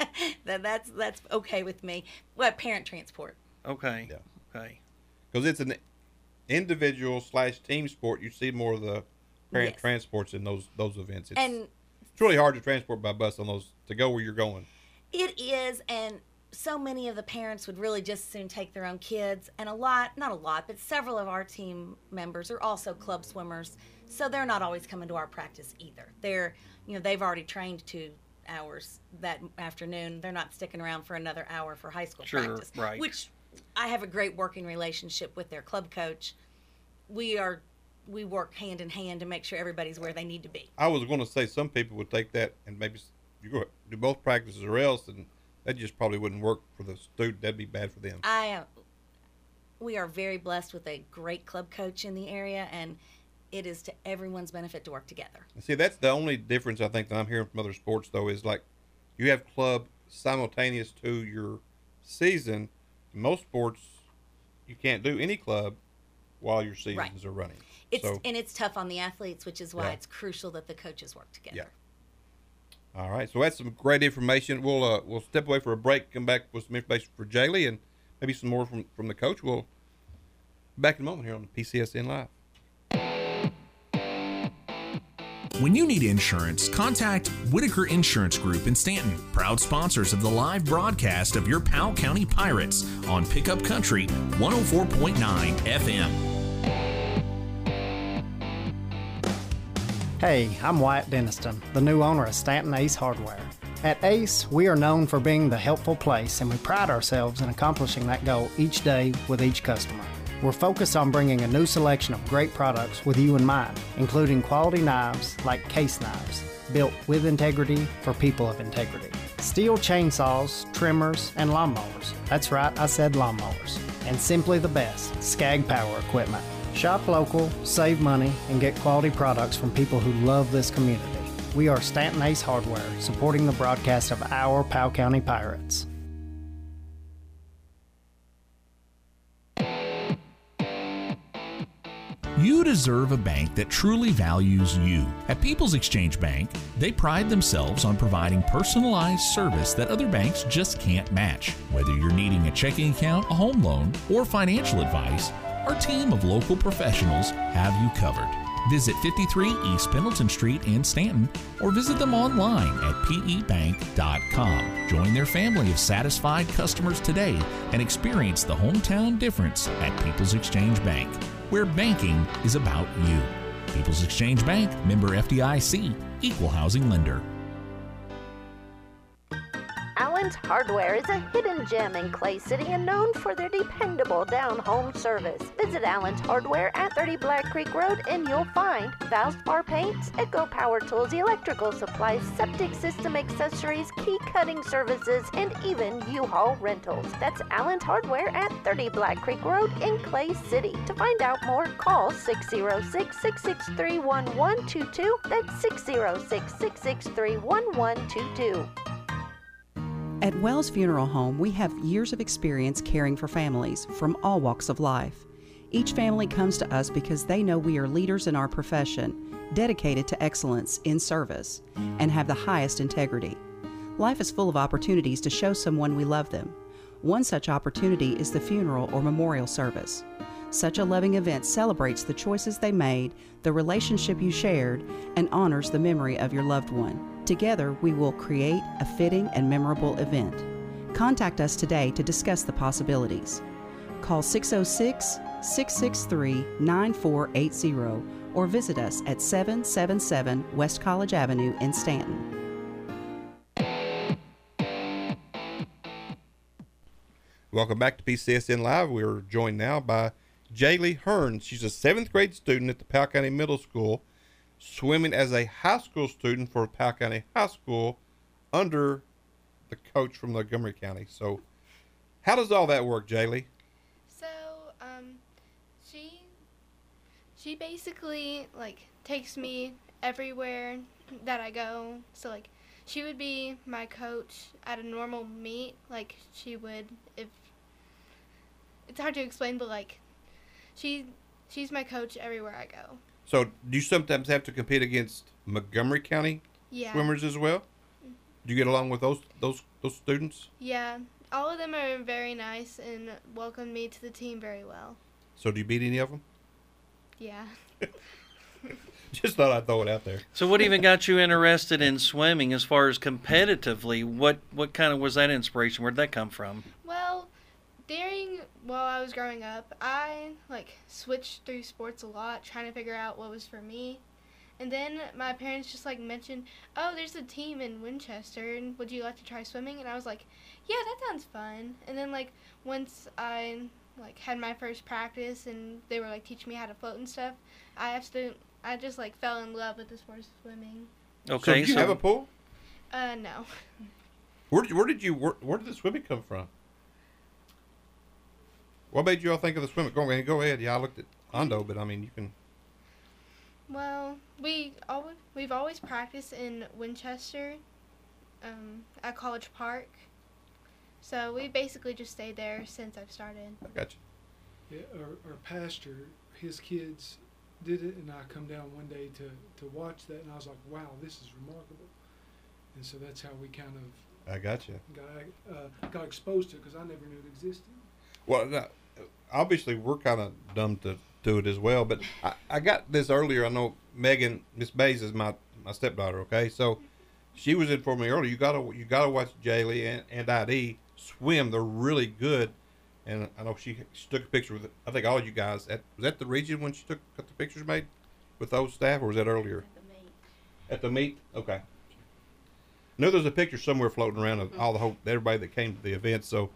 okay with me. Parent transport. Okay. Yeah. Okay. Because it's an individual/team sport. You see more of the parent transports in those events. It's really hard to transport by bus on those to go where you're going. It is, and so many of the parents would really just as soon take their own kids. And not a lot, but several of our team members are also club swimmers, so they're not always coming to our practice either. They've already trained 2 hours that afternoon. They're not sticking around for another hour for high school practice. Right. Which I have a great working relationship with their club coach. We work hand in hand to make sure everybody's where they need to be. I was going to say some people would take that and maybe you go do both practices or else, and that just probably wouldn't work for the student. That'd be bad for them. We are very blessed with a great club coach in the area, and it is to everyone's benefit to work together. See, that's the only difference I think that I'm hearing from other sports, though, is like you have club simultaneous to your season. In most sports, you can't do any club while your seasons are running. And it's tough on the athletes, which is why it's crucial that the coaches work together. Yeah. All right, so that's some great information. We'll step away for a break, come back with some information for Jaylee, and maybe some more from the coach. We'll be back in a moment here on PCSN Live. When you need insurance, contact Whitaker Insurance Group in Stanton, proud sponsors of the live broadcast of your Powell County Pirates on Pickup Country 104.9 FM. Hey, I'm Wyatt Denniston, the new owner of Stanton Ace Hardware. At Ace, we are known for being the helpful place, and we pride ourselves in accomplishing that goal each day with each customer. We're focused on bringing a new selection of great products with you in mind, including quality knives like Case Knives, built with integrity for people of integrity. Steel chainsaws, trimmers, and lawnmowers. That's right, I said lawnmowers. And simply the best, Skag Power equipment. Shop local, save money, and get quality products from people who love this community. We are Stanton Ace Hardware, supporting the broadcast of our Powell County Pirates. You deserve a bank that truly values you. At People's Exchange Bank, they pride themselves on providing personalized service that other banks just can't match. Whether you're needing a checking account, a home loan, or financial advice, our team of local professionals have you covered. Visit 53 East Pendleton Street in Stanton or visit them online at pebank.com. Join their family of satisfied customers today and experience the hometown difference at People's Exchange Bank, where banking is about you. People's Exchange Bank, member FDIC, equal housing lender. Allen's Hardware is a hidden gem in Clay City and known for their dependable down-home service. Visit Allen's Hardware at 30 Black Creek Road and you'll find Valspar paints, Echo Power Tools, electrical supplies, septic system accessories, key cutting services, and even U-Haul rentals. That's Allen's Hardware at 30 Black Creek Road in Clay City. To find out more, call 606-663-1122. That's 606-663-1122. At Wells Funeral Home, we have years of experience caring for families from all walks of life. Each family comes to us because they know we are leaders in our profession, dedicated to excellence in service, and have the highest integrity. Life is full of opportunities to show someone we love them. One such opportunity is the funeral or memorial service. Such a loving event celebrates the choices they made, the relationship you shared, and honors the memory of your loved one. Together, we will create a fitting and memorable event. Contact us today to discuss the possibilities. Call 606-663-9480 or visit us at 777 West College Avenue in Stanton. Welcome back to PCSN Live. We're joined now by Jaylee Hearn. She's a 7th grade student at the Powell County Middle School, swimming as a high school student for Powell County High School under the coach from Montgomery County. So how does all that work, Jaylee? So, she basically, takes me everywhere that I go. So, she would be my coach at a normal meet, like she would if... It's hard to explain, but, she's my coach everywhere I go. So do you sometimes have to compete against Montgomery County swimmers as well? Do you get along with those students? Yeah. All of them are very nice and welcome me to the team very well. So do you beat any of them? Yeah. Just thought I'd throw it out there. So what even got you interested in swimming as far as competitively? What kind of was that inspiration? Where'd that come from? Well, while I was growing up, I switched through sports a lot, trying to figure out what was for me. And then my parents just mentioned, oh, there's a team in Winchester, and would you like to try swimming? And I was like, yeah, that sounds fun. And then once I had my first practice and they were teaching me how to float and stuff, I just fell in love with the sport of swimming. Okay, so did you have a pool? No. Where did the swimming come from? What made you all think of the swimming? Go ahead. Yeah, I looked at Hondo, but I mean, you can. Well, we've always practiced in Winchester, at College Park. So we basically just stayed there since I've started. I got you. Yeah, our pastor, his kids did it, and I come down one day to watch that, and I was like, wow, this is remarkable. And so that's how we kind of. I got you. Got exposed to it because I never knew it existed. Well, no, obviously we're kind of dumb to do it as well, but I got this earlier. I know Megan, Miss Bays is my stepdaughter. Okay, so she was informing me earlier. You gotta watch Jaylee and ID swim. They're really good, and I know she took a picture with I think all of you guys. Was that the region when she got the pictures made with those staff, or was that earlier? At the meet. Okay. I know there's a picture somewhere floating around of everybody that came to the event. So.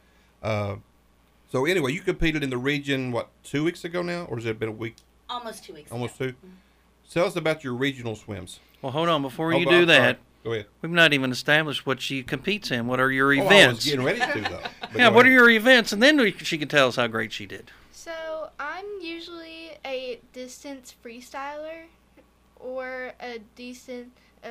So anyway, you competed in the region, 2 weeks ago now? Or has it been a week? Almost 2 weeks Almost ago. 2? Mm-hmm. Tell us about your regional swims. Well, hold on. Before you do that, go ahead. We've not even established what she competes in. What are your events? I was getting ready to, though. Yeah, what are your events? And then she can tell us how great she did. So I'm usually a distance freestyler or a distant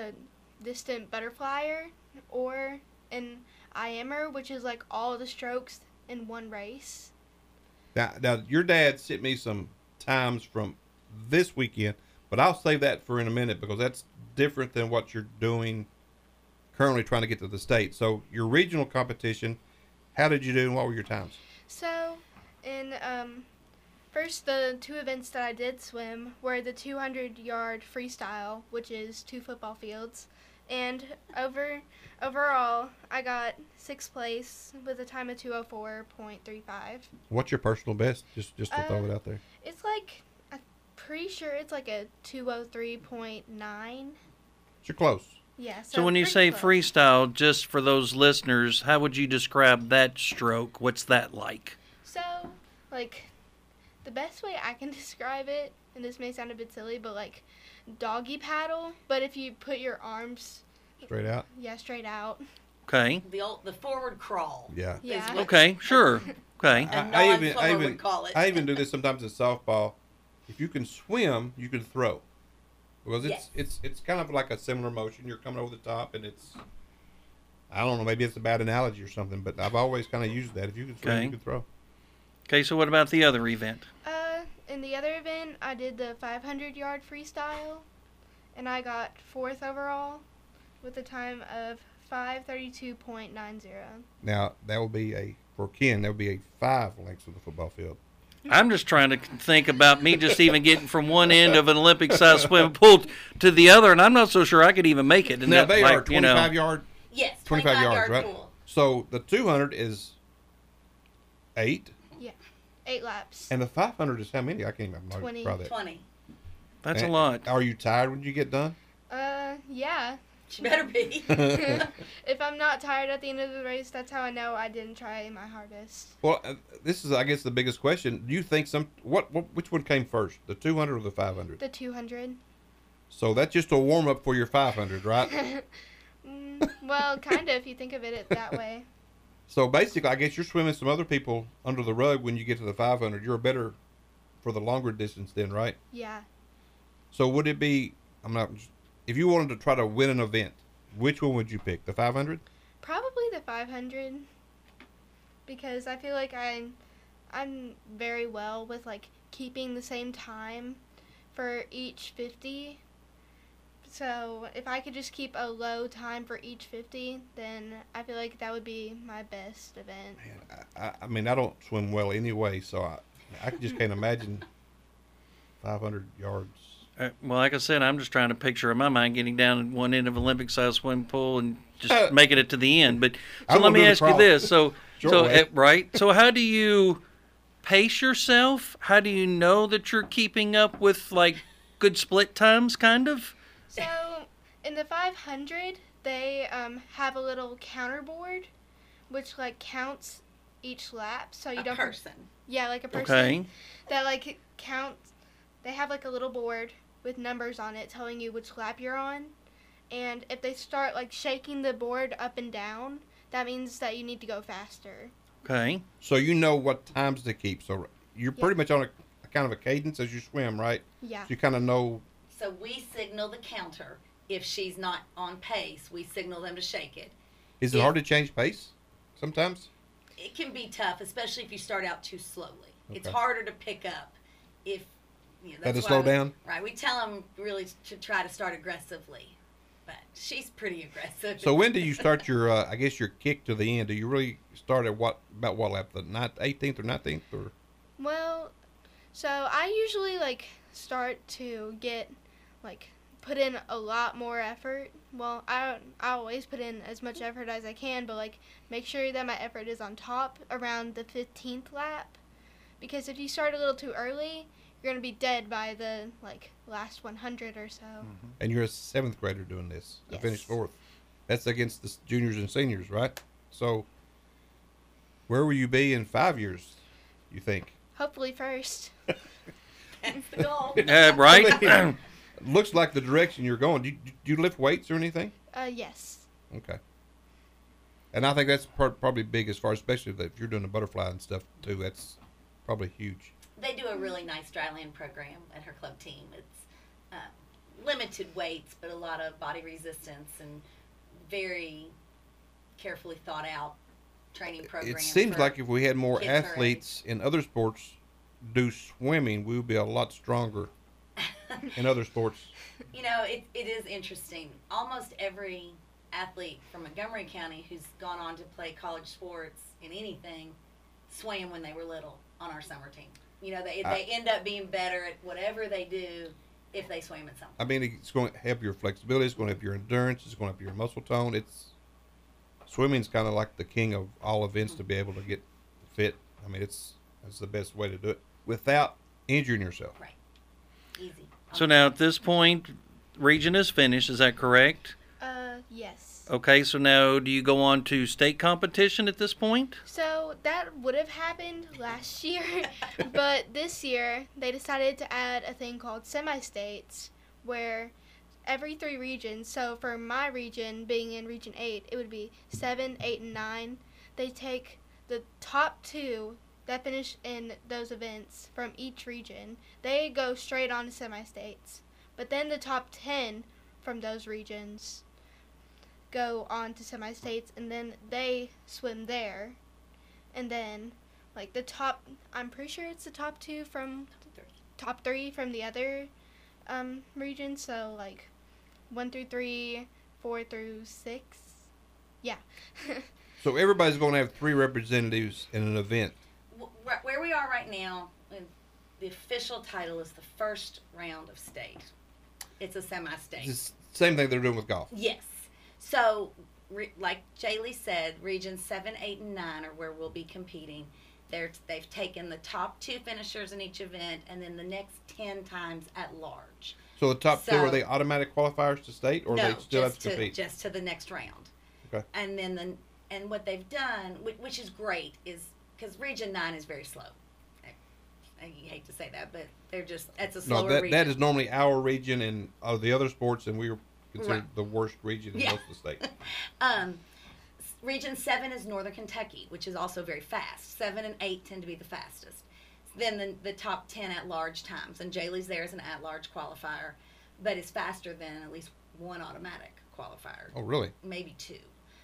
butterflyer or an IMer, which is all the strokes in one race. Now, your dad sent me some times from this weekend, but I'll save that for in a minute because that's different than what you're doing currently trying to get to the state. So your regional competition, how did you do and what were your times? So in first, the 2 events that I did swim were the 200-yard freestyle, which is 2 football fields, and overall, I got 6th place with a time of 2:04.35. What's your personal best? Just to throw it out there. It's I'm pretty sure it's a 2:03.9. You're close. Yeah. So when you say close. freestyle, just for those listeners, how would you describe that stroke? What's that like? So, the best way I can describe it, and this may sound a bit silly, but doggy paddle, but if you put your arms straight out. Yeah, straight out. Okay. The forward crawl. Yeah. Yeah. Okay, sure. Okay. I even do this sometimes in softball. If you can swim, you can throw. Because it's kind of like a similar motion. You're coming over the top, and it's I don't know, maybe it's a bad analogy or something, but I've always kind of used that. If you could swim, Okay. you could throw. Okay, so what about the other event? In the other event, I did the 500-yard freestyle, and I got 4th overall with a time of 5:32.90. Now, that will be for Ken, that would be a 5 lengths of the football field. I'm just trying to think about me just even getting from one end of an Olympic-sized swimming pool to the other, and I'm not so sure I could even make it. And Now, that, they like, are 25 yard. Yes, 25 yards, right? pool. So the 200 is 8. Yeah, 8 laps. And the 500 is how many? I can't even remember. 20. That. 20. That's a And lot. Are you tired when you get done? Yeah. She better be. If I'm not tired at the end of the race, that's how I know I didn't try my hardest. Well, this is, I guess, the biggest question. Do you think which one came first, the 200 or the 500? The 200. So that's just a warm up for your 500, right? Well, kind of, if you think of it that way. So basically, I guess you're swimming some other people under the rug when you get to the 500. You're better for the longer distance then, right? Yeah. So would it be, if you wanted to try to win an event, which one would you pick? The 500? Probably the 500, because I feel like I'm very well with like keeping the same time for each 50. So if I could just keep a low time for each 50, then I feel like that would be my best event. I mean, I don't swim well anyway, so I just can't imagine 500 yards. Well, like I said, I'm just trying to picture in my mind getting down at one end of an Olympic-sized swimming pool and just making it to the end. But so let me ask you this: right? So how do you pace yourself? How do you know that you're keeping up with like good split times, kind of? So in the 500, they have a little counter board, which like counts each lap. So you don't. Person. Yeah, like a person. Okay. That like counts. They have like a little board with numbers on it telling you which lap you're on. And if they start like shaking the board up and down, that means that you need to go faster. Okay. So you know what times to keep. So you're pretty much on a kind of a cadence as you swim, right? Yeah. So you kind of know. So we signal the counter. If she's not on pace, we signal them to shake it. Is it hard to change pace sometimes? It can be tough, especially if you start out too slowly. It's Okay. harder to pick up if Had to slow down? Right. We tell them really to try to start aggressively, but she's pretty aggressive. So when do you start your, I guess, your kick to the end? Do you really start at what lap? The 18th or 19th? Or? Well, so I usually like start to get like put in a lot more effort. Well, I always put in as much effort as I can, but like make sure that my effort is on top around the 15th lap, because if you start a little too early, you're gonna be dead by the like last 100 or so. And you're a 7th grader doing this. Yes. I finished 4th. That's against the juniors and seniors, right? So where will you be in 5 years, you think? Hopefully first. That's the goal. Right? I mean, looks like the direction you're going. Do you lift weights or anything? Yes. Okay. And I think that's probably big as far, especially if you're doing the butterfly and stuff too. That's probably huge. They do a really nice dryland program at her club team. It's limited weights, but a lot of body resistance and very carefully thought out training programs. It seems like if we had more kids our age. athletes in other sports do swimming, we would be a lot stronger in other sports. You know, it is interesting. Almost every athlete from Montgomery County who's gone on to play college sports in anything swam when they were little on our summer team. You know, they end up being better at whatever they do if they swim at something. I mean, it's going to help your flexibility. It's going to help your endurance. It's going to help your muscle tone. Swimming's kind of like the king of all events to be able to get fit. I mean, that's the best way to do it without injuring yourself. Right. Easy. So now at this point, region is finished. Is that correct? Yes. Okay, so now do you go on to state competition at this point? So that would have happened last year, but this year they decided to add a thing called semi-states, where every 3 regions, so for my region being in Region 8, it would be 7, 8, and 9. They take the top 2 that finish in those events from each region. They go straight on to semi-states. But then the top 10 from those regions go on to semi-states, and then they swim there. And then, like, I'm pretty sure it's the top three from the other regions. So, like, 1 through 3, 4 through 6. Yeah. So everybody's going to have 3 representatives in an event. Where we are right now, the official title is the first round of state. It's a semi-state. It's the same thing they're doing with golf. Yes. So, like Jaylee said, regions 7, 8, and 9 are where we'll be competing. They've taken the top 2 finishers in each event, and then the next 10 times at large. So the top 2, are they automatic qualifiers to state, or they still have to compete? Just to the next round. Okay. And then and what they've done, which is great, is because region 9 is very slow. I hate to say that, but it's a slower region. That is normally our region, and the other sports, and we are considered the worst region in most of the state. Region 7 is Northern Kentucky, which is also very fast. 7 and 8 tend to be the fastest. Then the top 10 at-large times, and Jaylee's there as an at-large qualifier, but is faster than at least 1 automatic qualifier. Oh, really? Maybe 2.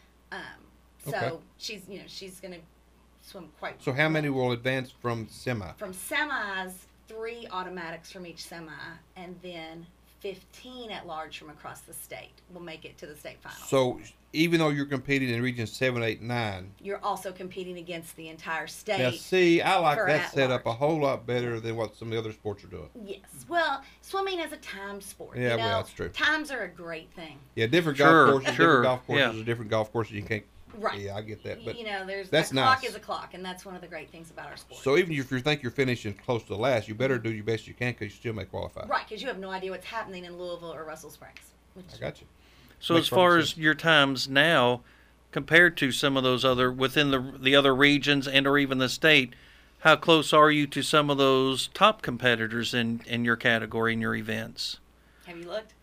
Okay. So she's going to swim quite. So how many will advance from semi? From semis, 3 automatics from each semi, and then 15 at large from across the state will make it to the state final. So even though you're competing in regions 7, 8, 9, you're also competing against the entire state. Now, see, I like that setup a whole lot better than what some of the other sports are doing. Yes. Well, swimming is a timed sport. Yeah, well, that's true. Times are a great thing. Yeah, different golf courses are different golf courses. You can't. Right. Yeah, I get that. But that's a clock is a clock, and that's one of the great things about our sport. So even if you think you're finishing close to last, you better do your best you can, because you still may qualify. Right, because you have no idea what's happening in Louisville or Russell Springs. I got you. So as far as your times now, compared to some of those other within the other regions and or even the state, how close are you to some of those top competitors in your category in your events? Have you looked?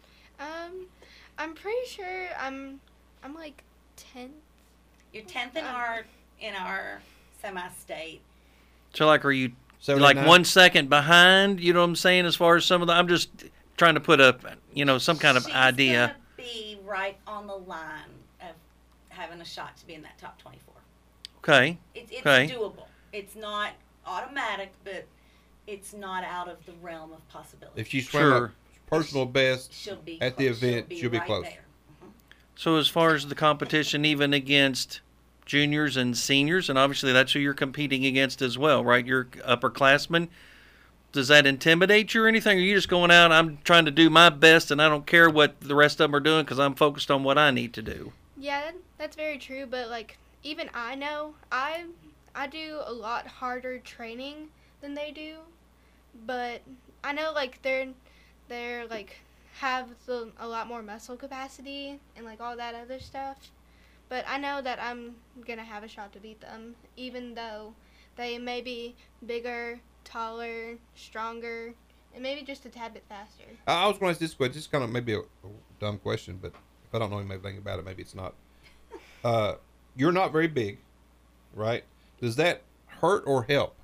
I'm pretty sure I'm like 10th. You're 10th in our semi-state. So like, are you 79? 1 second behind? You know what I'm saying? As far as some of I'm just trying to put some kind of idea. She's gonna be right on the line of having a shot to be in that top 24. Okay. It's doable. It's not automatic, but it's not out of the realm of possibility. If she swam a personal best at the event, she'll be right close. there. So as far as the competition, even against juniors and seniors, and obviously that's who you're competing against as well, right? You're upperclassmen. Does that intimidate you or anything? Or are you just going out, I'm trying to do my best, and I don't care what the rest of them are doing because I'm focused on what I need to do? Yeah, that's very true. But like, even I know I do a lot harder training than they do. But I know like they're like have a lot more muscle capacity and like all that other stuff. But I know that I'm going to have a shot to beat them, even though they may be bigger, taller, stronger, and maybe just a tad bit faster. I was going to ask this question. This is kind of maybe a dumb question, but if I don't know anything about it, maybe it's not. You're not very big, right? Does that hurt or help?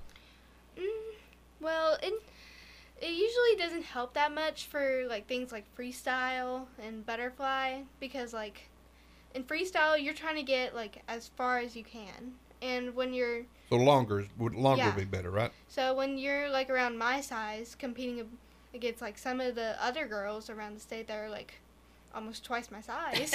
Well, it usually doesn't help that much for like things like freestyle and butterfly, because like in freestyle you're trying to get like as far as you can, and when you're longer would be better, right? So when you're like around my size competing against like some of the other girls around the state that are like almost twice my size,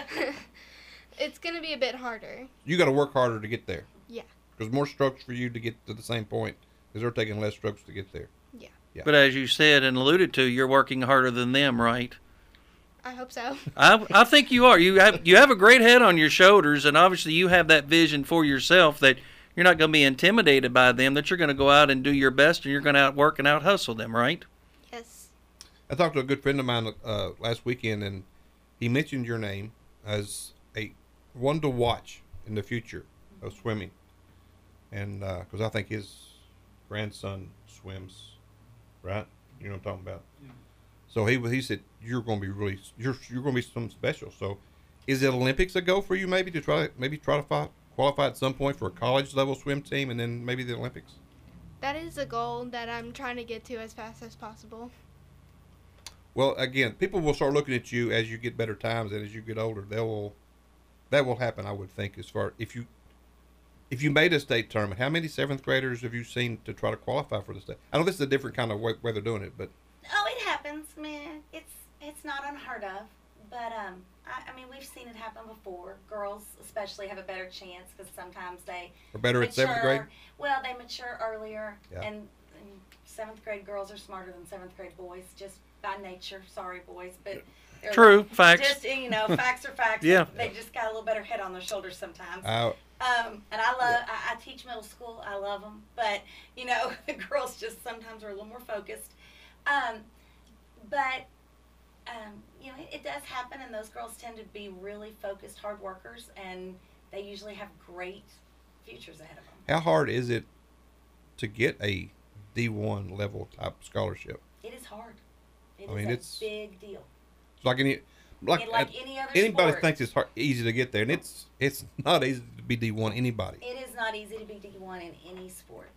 it's gonna be a bit harder. You got to work harder to get there. Yeah. There's more strokes for you to get to the same point, because they're taking less strokes to get there. Yeah. Yeah. But as you said and alluded to, you're working harder than them, right? I hope so. I think you are. You have a great head on your shoulders, and obviously you have that vision for yourself that you're not going to be intimidated by them, that you're going to go out and do your best, and you're going to outwork and out-hustle them, right? Yes. I talked to a good friend of mine last weekend, and he mentioned your name as one to watch in the future of swimming. And because I think his grandson swims, right? You know what I'm talking about. Yeah. So he said you're going to be you're going to be something special. So, is it Olympics a go for you? Maybe to try to qualify at some point for a college level swim team, and then maybe the Olympics. That is a goal that I'm trying to get to as fast as possible. Well, again, people will start looking at you as you get better times, and as you get older, they will that will happen, I would think, as far if you made a state tournament. How many 7th graders have you seen to try to qualify for the state? I know this is a different kind of way they're doing it, but Oh, it happens, man. It's not unheard of, but I mean, we've seen it happen before. Girls especially have a better chance because sometimes they are better at 7th grade. Well, they mature earlier, Yeah. and 7th grade girls are smarter than 7th grade boys just by nature. Sorry, boys, but they're True, facts. Just facts are facts. Yeah. They just got a little better head on their shoulders sometimes. Uh, And I teach middle school. I love them, but the girls just sometimes are a little more focused. But it does happen, and those girls tend to be really focused, hard workers, and they usually have great futures ahead of them. How hard is it to get a D1 level type scholarship? It is hard. It's a big deal. It's like any other anybody sport. thinks it's easy to get there, and it's not easy to be D1. Anybody. It is not easy to be D1 in any sport.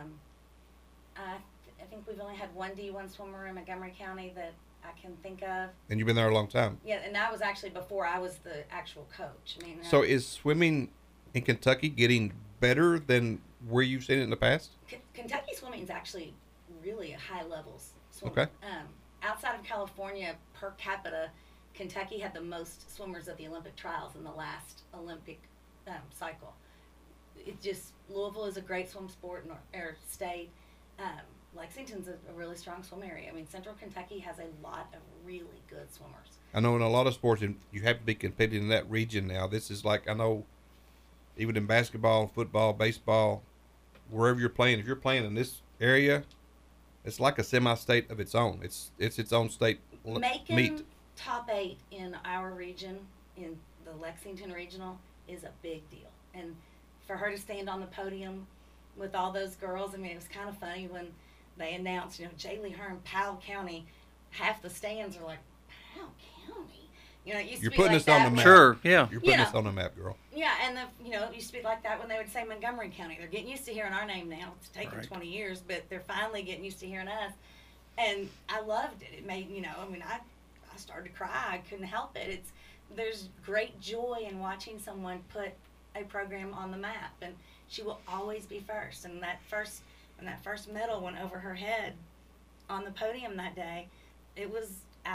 I think we've only had one D1 swimmer in Montgomery County that I can think of. And you've been there a long time. Yeah, and that was actually before I was the actual coach. I mean, So is swimming in Kentucky getting better than where you've seen it in the past? Kentucky swimming is actually really a high levels swimming. Okay. Outside of California, per capita, Kentucky had the most swimmers at the Olympic trials in the last Olympic cycle. Louisville is a great swim sport or state. Lexington's a really strong swim area. I mean, Central Kentucky has a lot of really good swimmers. I know in a lot of sports, you have to be competing in that region now. This is like, I know, even in basketball, football, baseball, wherever you're playing, if you're playing in this area, it's like a semi-state of its own. It's its own state Making meet. top 8 in our region, in the Lexington Regional, is a big deal. And for her to stand on the podium with all those girls, I mean, it was kind of funny when they announced, J. Lee Hearn, Powell County, half the stands are like, Powell County? It used You're to be putting like us on that the map. Sure, yeah. You're putting us on the map, girl. Yeah, and it used to be like that when they would say Montgomery County. They're getting used to hearing our name now. It's taken 20 years, but they're finally getting used to hearing us. And I loved it. It made, I started to cry. I couldn't help it. There's great joy in watching someone put a program on the map, and she will always be first. And when that first medal went over her head on the podium that day, it was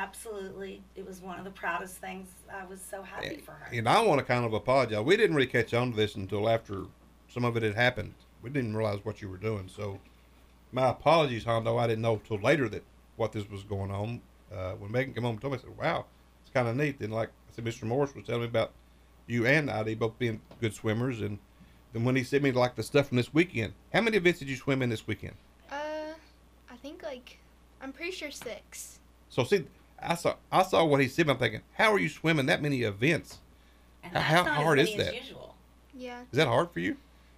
one of the proudest things. I was so happy for her. And I want to kind of apologize. We didn't really catch on to this until after some of it had happened. We didn't realize what you were doing. So my apologies, Hondo. I didn't know till later that what this was going on. When Megan came home and told me, I said, wow, it's kind of neat. Then, like I said, Mr. Morris was telling me about you and Ida both being good swimmers. And then when he sent me like the stuff from this weekend, how many events did you swim in this weekend? I think I'm pretty sure 6. So see, I saw what he said. I'm thinking, how are you swimming that many events? And How that's not hard as is many that? as usual. Yeah. Is that hard for you?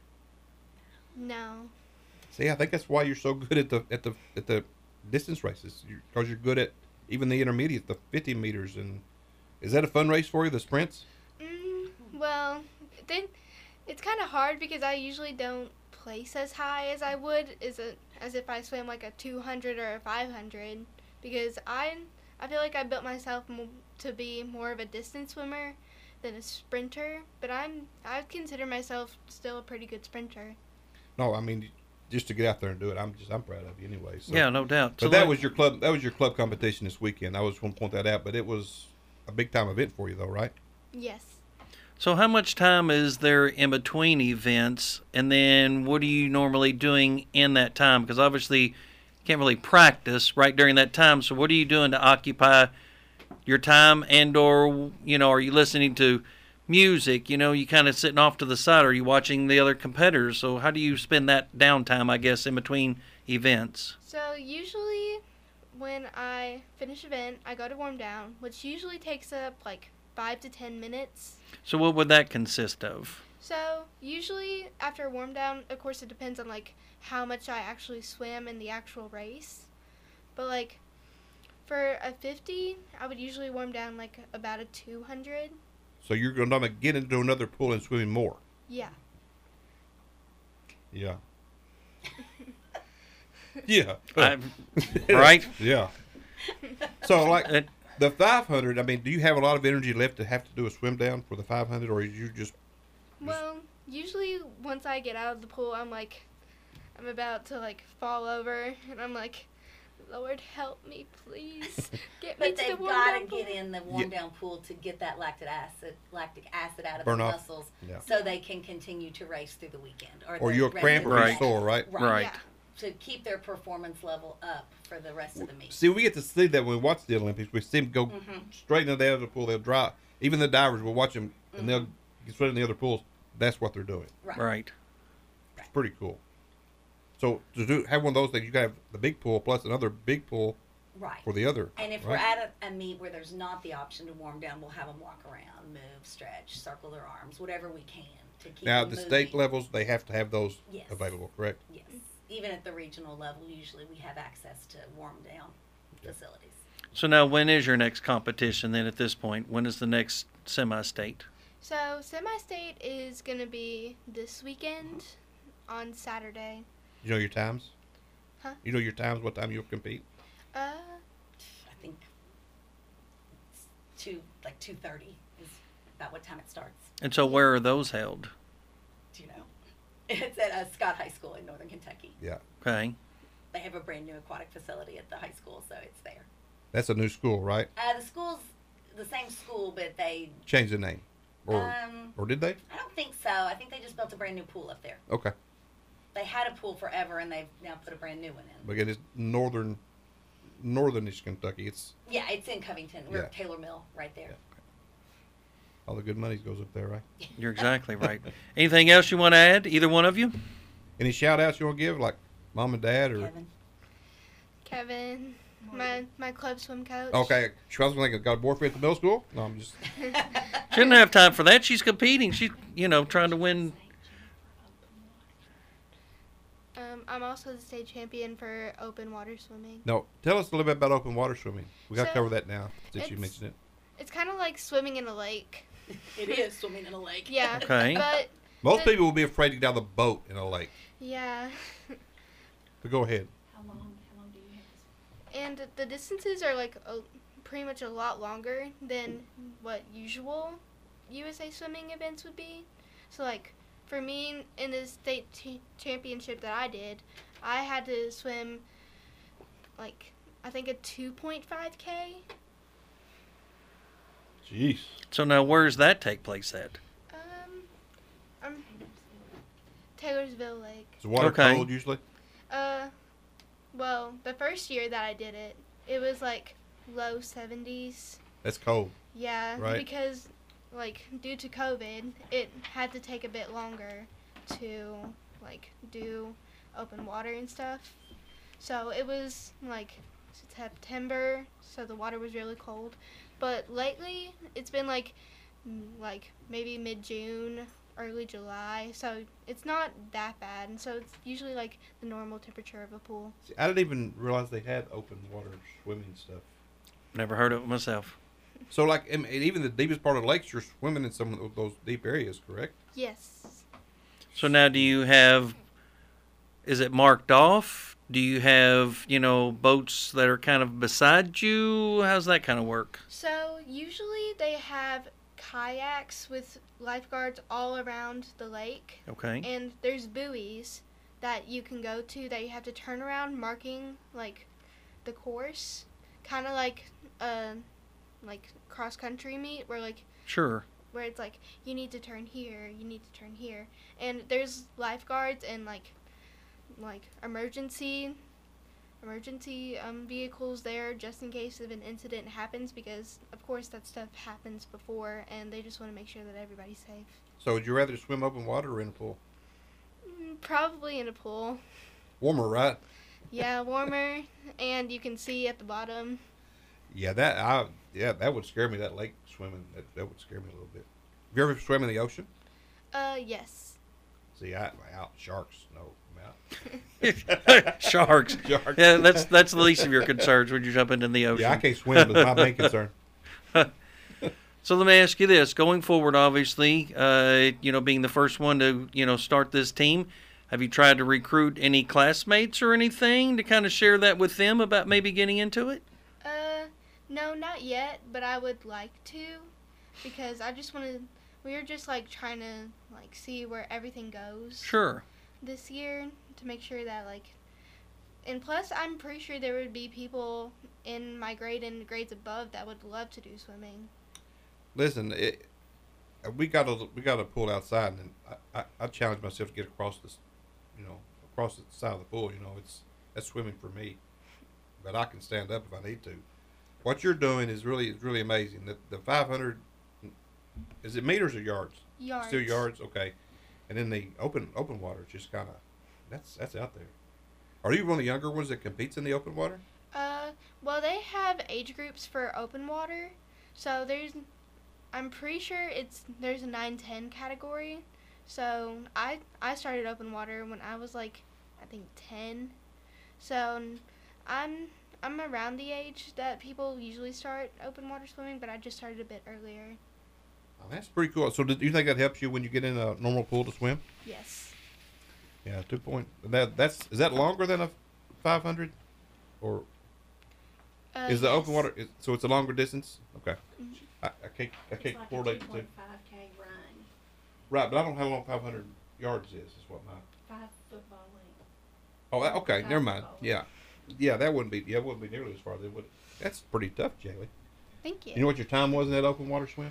No. See, I think that's why you're so good at the distance races, because you're good at even the intermediate, the 50 meters. And is that a fun race for you, the sprints? Well, then it's kind of hard because I usually don't place as high as I would as if I swam like a 200 or a 500, because I feel like I built myself to be more of a distance swimmer than a sprinter, but I consider myself still a pretty good sprinter. No, I mean, just to get out there and do it, I'm proud of you anyway. So. Yeah, no doubt. But that was your club competition this weekend. I was going to point that out, but it was a big time event for you though, right? Yes. So how much time is there in between events, and then what are you normally doing in that time? Because obviously you can't really practice right during that time, so what are you doing to occupy your time, and or are you listening to music? You kind of sitting off to the side. Are you watching the other competitors? So how do you spend that downtime, I guess, in between events? So usually when I finish event, I go to warm down, which usually takes up like 5 to 10 minutes. So what would that consist of? So usually after a warm down, of course it depends on like how much I actually swam in the actual race. But like for a 50, I would usually warm down like about a 200. So you're going to get into another pool and swimming more. Yeah. Yeah. Yeah. Right? Yeah. So like The 500. I mean, do you have a lot of energy left to have to do a swim down for the 500, or is you just? Well, usually once I get out of the pool, I'm about to like fall over, and I'm like, Lord, help me, please. Get me But to the they've warm got down to pool. get in the warm down pool to get that lactic acid out of Burn the off. muscles, Yeah. so they can continue to race through the weekend. Or the you'll rest cramp of or the be day. sore, right? Right. Yeah. To keep their performance level up for the rest of the meet. See, we get to see that when we watch the Olympics. We see them go straight into the other pool. They'll drop. Even the divers, we'll watch them, and they'll get straight in the other pools. That's what they're doing. Right. It's pretty cool. So to have one of those things, you got to have the big pool plus another big pool Right. for the other. And if we're at a meet where there's not the option to warm down, we'll have them walk around, move, stretch, circle their arms, whatever we can to keep Now, them the moving. state levels, they have to have those Yes. available, correct? Yes. Even at the regional level, usually we have access to warm down facilities. So now, when is your next competition? Then at this point, when is the next semi-state? So semi-state is gonna be this weekend on Saturday. You know your times? Huh? You know your times, what time you'll compete? I think it's 2:30 is about what time it starts. And so, where are those held? Do you know? It's at Scott High School in Northern Kentucky. Yeah. Okay. They have a brand new aquatic facility at the high school, so it's there. That's a new school, right? The school's the same school, but they Change the name. Or did they? I don't think so. I think they just built a brand new pool up there. Okay. They had a pool forever, and they've now put a brand new one in. But again, it's northern-ish Kentucky. It's Yeah, it's in Covington. We're Yeah. Taylor Mill right there. all the good money goes up there, right? You're exactly right. Anything else you want to add, either one of you? Any shout-outs you want to give, like mom and dad, or? Kevin, my club swim coach. Okay, she was like, got a boyfriend at the middle school? No, I'm just. She didn't have time for that. She's competing. She's, trying to win. I'm also the state champion for open water swimming. No, tell us a little bit about open water swimming. We got to So, cover that now since you it's- mentioned it. It's kind of like swimming in a lake. It is swimming in a lake. Yeah. Okay. But Most people will be afraid to get down the boat in a lake. yeah. But go ahead. How long do you have? And the distances are like pretty much a lot longer than what usual USA swimming events would be. So like for me in the state championship that I did, I had to swim like I think a 2.5K. Jeez. So now, where does that take place at? Taylorsville Lake. Is the water Okay. cold usually? Well, the first year that I did it, it was like low 70s. That's cold. Yeah, Right. because like due to COVID, it had to take a bit longer to like do open water and stuff. So it was like September, so the water was really cold. But lately, it's been like maybe mid-June, early July, so it's not that bad. And so it's usually like the normal temperature of a pool. See, I didn't even realize they had open water swimming stuff. Never heard of it myself. So, like, and even the deepest part of the lakes, you're swimming in some of those deep areas, correct? Yes. So now, do you have? Is it marked off? Do you have boats that are kind of beside you? How's that kind of work? So usually they have kayaks with lifeguards all around the lake. Okay. And there's buoys that you can go to that you have to turn around marking like the course, kind of like cross country meet where like Sure. where it's like you need to turn here, you need to turn here, and there's lifeguards and like emergency vehicles there just in case if an incident happens, because of course that stuff happens before and they just want to make sure that everybody's safe. So, would you rather swim open water or in a pool? Probably in a pool. Warmer, right? Yeah, warmer, and you can see at the bottom. Yeah, that would scare me. That lake swimming, that would scare me a little bit. Have you ever swam in the ocean? Yes. See, out sharks. No, I'm out. Sharks. Yeah, that's the least of your concerns when you jump into the ocean. Yeah, I can't swim, but my main concern. So let me ask you this: going forward, obviously, being the first one to start this team, have you tried to recruit any classmates or anything to kind of share that with them about maybe getting into it? No, not yet, but I would like to, because I just want to. We were just like trying to like see where everything goes. Sure. This year to make sure that like, and plus I'm pretty sure there would be people in my grade and grades above that would love to do swimming. Listen, we got to pull outside, and I challenge myself to get across this, across the side of the pool. That's swimming for me, but I can stand up if I need to. What you're doing is really amazing. The 500, is it meters or yards? Yards. Still yards, okay. And then the open water, just kind of, that's out there. Are you one of the younger ones that competes in the open water? Well, they have age groups for open water, so I'm pretty sure there's a 9-10 category. So I started open water when I was like, I think 10. So I'm around the age that people usually start open water swimming, but I just started a bit earlier. Oh, that's pretty cool. So do you think that helps you when you get in a normal pool to swim? Yes. Yeah, 2 point. Is that longer than a 500, or is the open water? So it's a longer distance. Okay. Mm-hmm. I can't correlate the two. 2.5K run. Right, but I don't know how long 500 yards is. Is what my 5 football length. Oh, okay. Never mind. Yeah, that wouldn't be nearly as far. Would. That's pretty tough, Jaylee. Thank you. You know what your time was in that open water swim?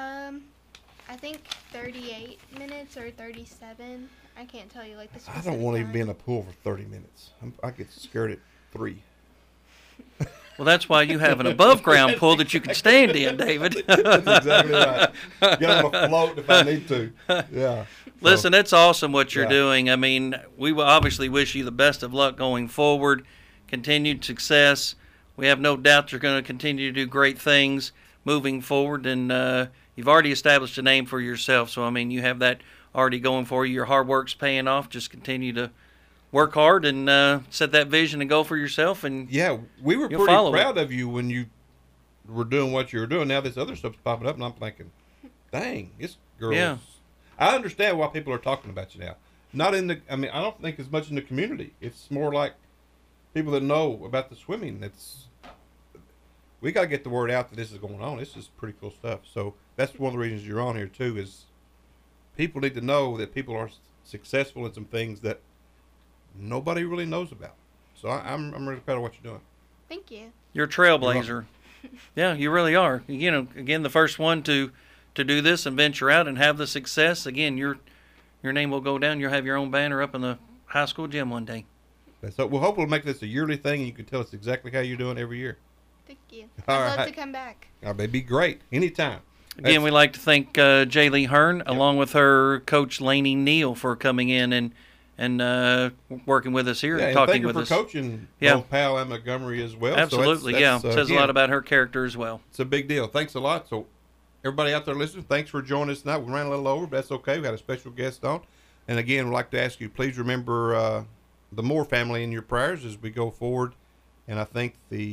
I think 38 minutes or 37. I can't tell you like the specific I don't want to time. even be in a pool for 30 minutes. I get scared at 3. Well, that's why you have an above-ground pool that you can stand in, David. That's exactly right. Get on a float if I need to. Yeah. Listen, it's awesome what you're doing. I mean, we will obviously wish you the best of luck going forward, continued success. We have no doubt you're going to continue to do great things moving forward, and you've already established a name for yourself. So, I mean, you have that already going for you. Your hard work's paying off. Just continue to work hard and set that vision and goal for yourself. And we were pretty proud of you when you were doing what you were doing. Now this other stuff's popping up, and I'm thinking, dang, this girl. Yeah. I understand why people are talking about you now. I don't think as much in the community. It's more like people that know about the swimming. We got to get the word out that this is going on. This is pretty cool stuff. So that's one of the reasons you're on here too. Is people need to know that people are successful in some things that nobody really knows about. So I'm really proud of what you're doing. Thank you. You're a trailblazer. Yeah, you really are. Again, the first one to do this and venture out and have the success. Again, your name will go down. You'll have your own banner up in the high school gym one day. So we'll hopefully make this a yearly thing, and you can tell us exactly how you're doing every year. Thank you. I'd love to come back. That'd be great. Anytime. Again, we'd like to thank Jaylee Hearn, along with her coach Lainey Neal, for coming in and working with us here and talking with us. Thank you for coaching both Powell and Montgomery as well. Absolutely, so says a lot about her character as well. It's a big deal. Thanks a lot. So everybody out there listening, thanks for joining us tonight. We ran a little over, but that's okay. We had a special guest on. And again, we'd like to ask you, please remember the Moore family in your prayers as we go forward. And I think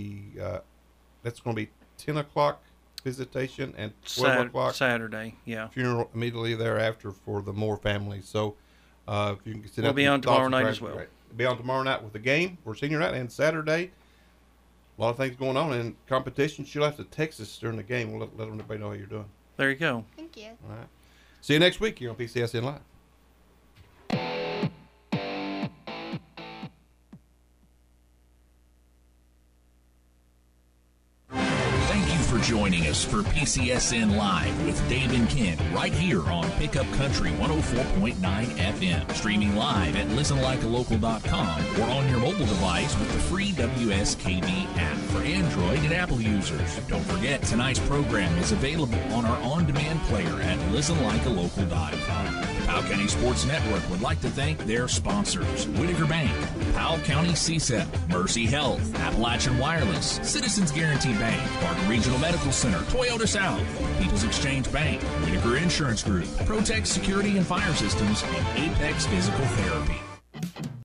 that's going to be 10 o'clock visitation and 12 o'clock Saturday, funeral immediately thereafter for the Moore family. So if you can sit we'll be on tomorrow night as well. Right. We'll be on tomorrow night with the game for senior night, and Saturday. A lot of things going on in competition. She'll have to text us during the game. We'll let everybody know how you're doing. There you go. Thank you. All right. See you next week here on PCSN Live. Joining us for PCSN Live with Dave and Ken right here on Pickup Country 104.9 FM. Streaming live at listenlikealocal.com or on your mobile device with the free WSKV app for Android and Apple users. Don't forget, tonight's program is available on our on-demand player at listenlikealocal.com. The Powell County Sports Network would like to thank their sponsors: Whitaker Bank, Powell County CSEP, Mercy Health, Appalachian Wireless, Citizens Guarantee Bank, Barton Regional Medical Center, Toyota South, People's Exchange Bank, Whitaker Insurance Group, Protect Security and Fire Systems, and Apex Physical Therapy.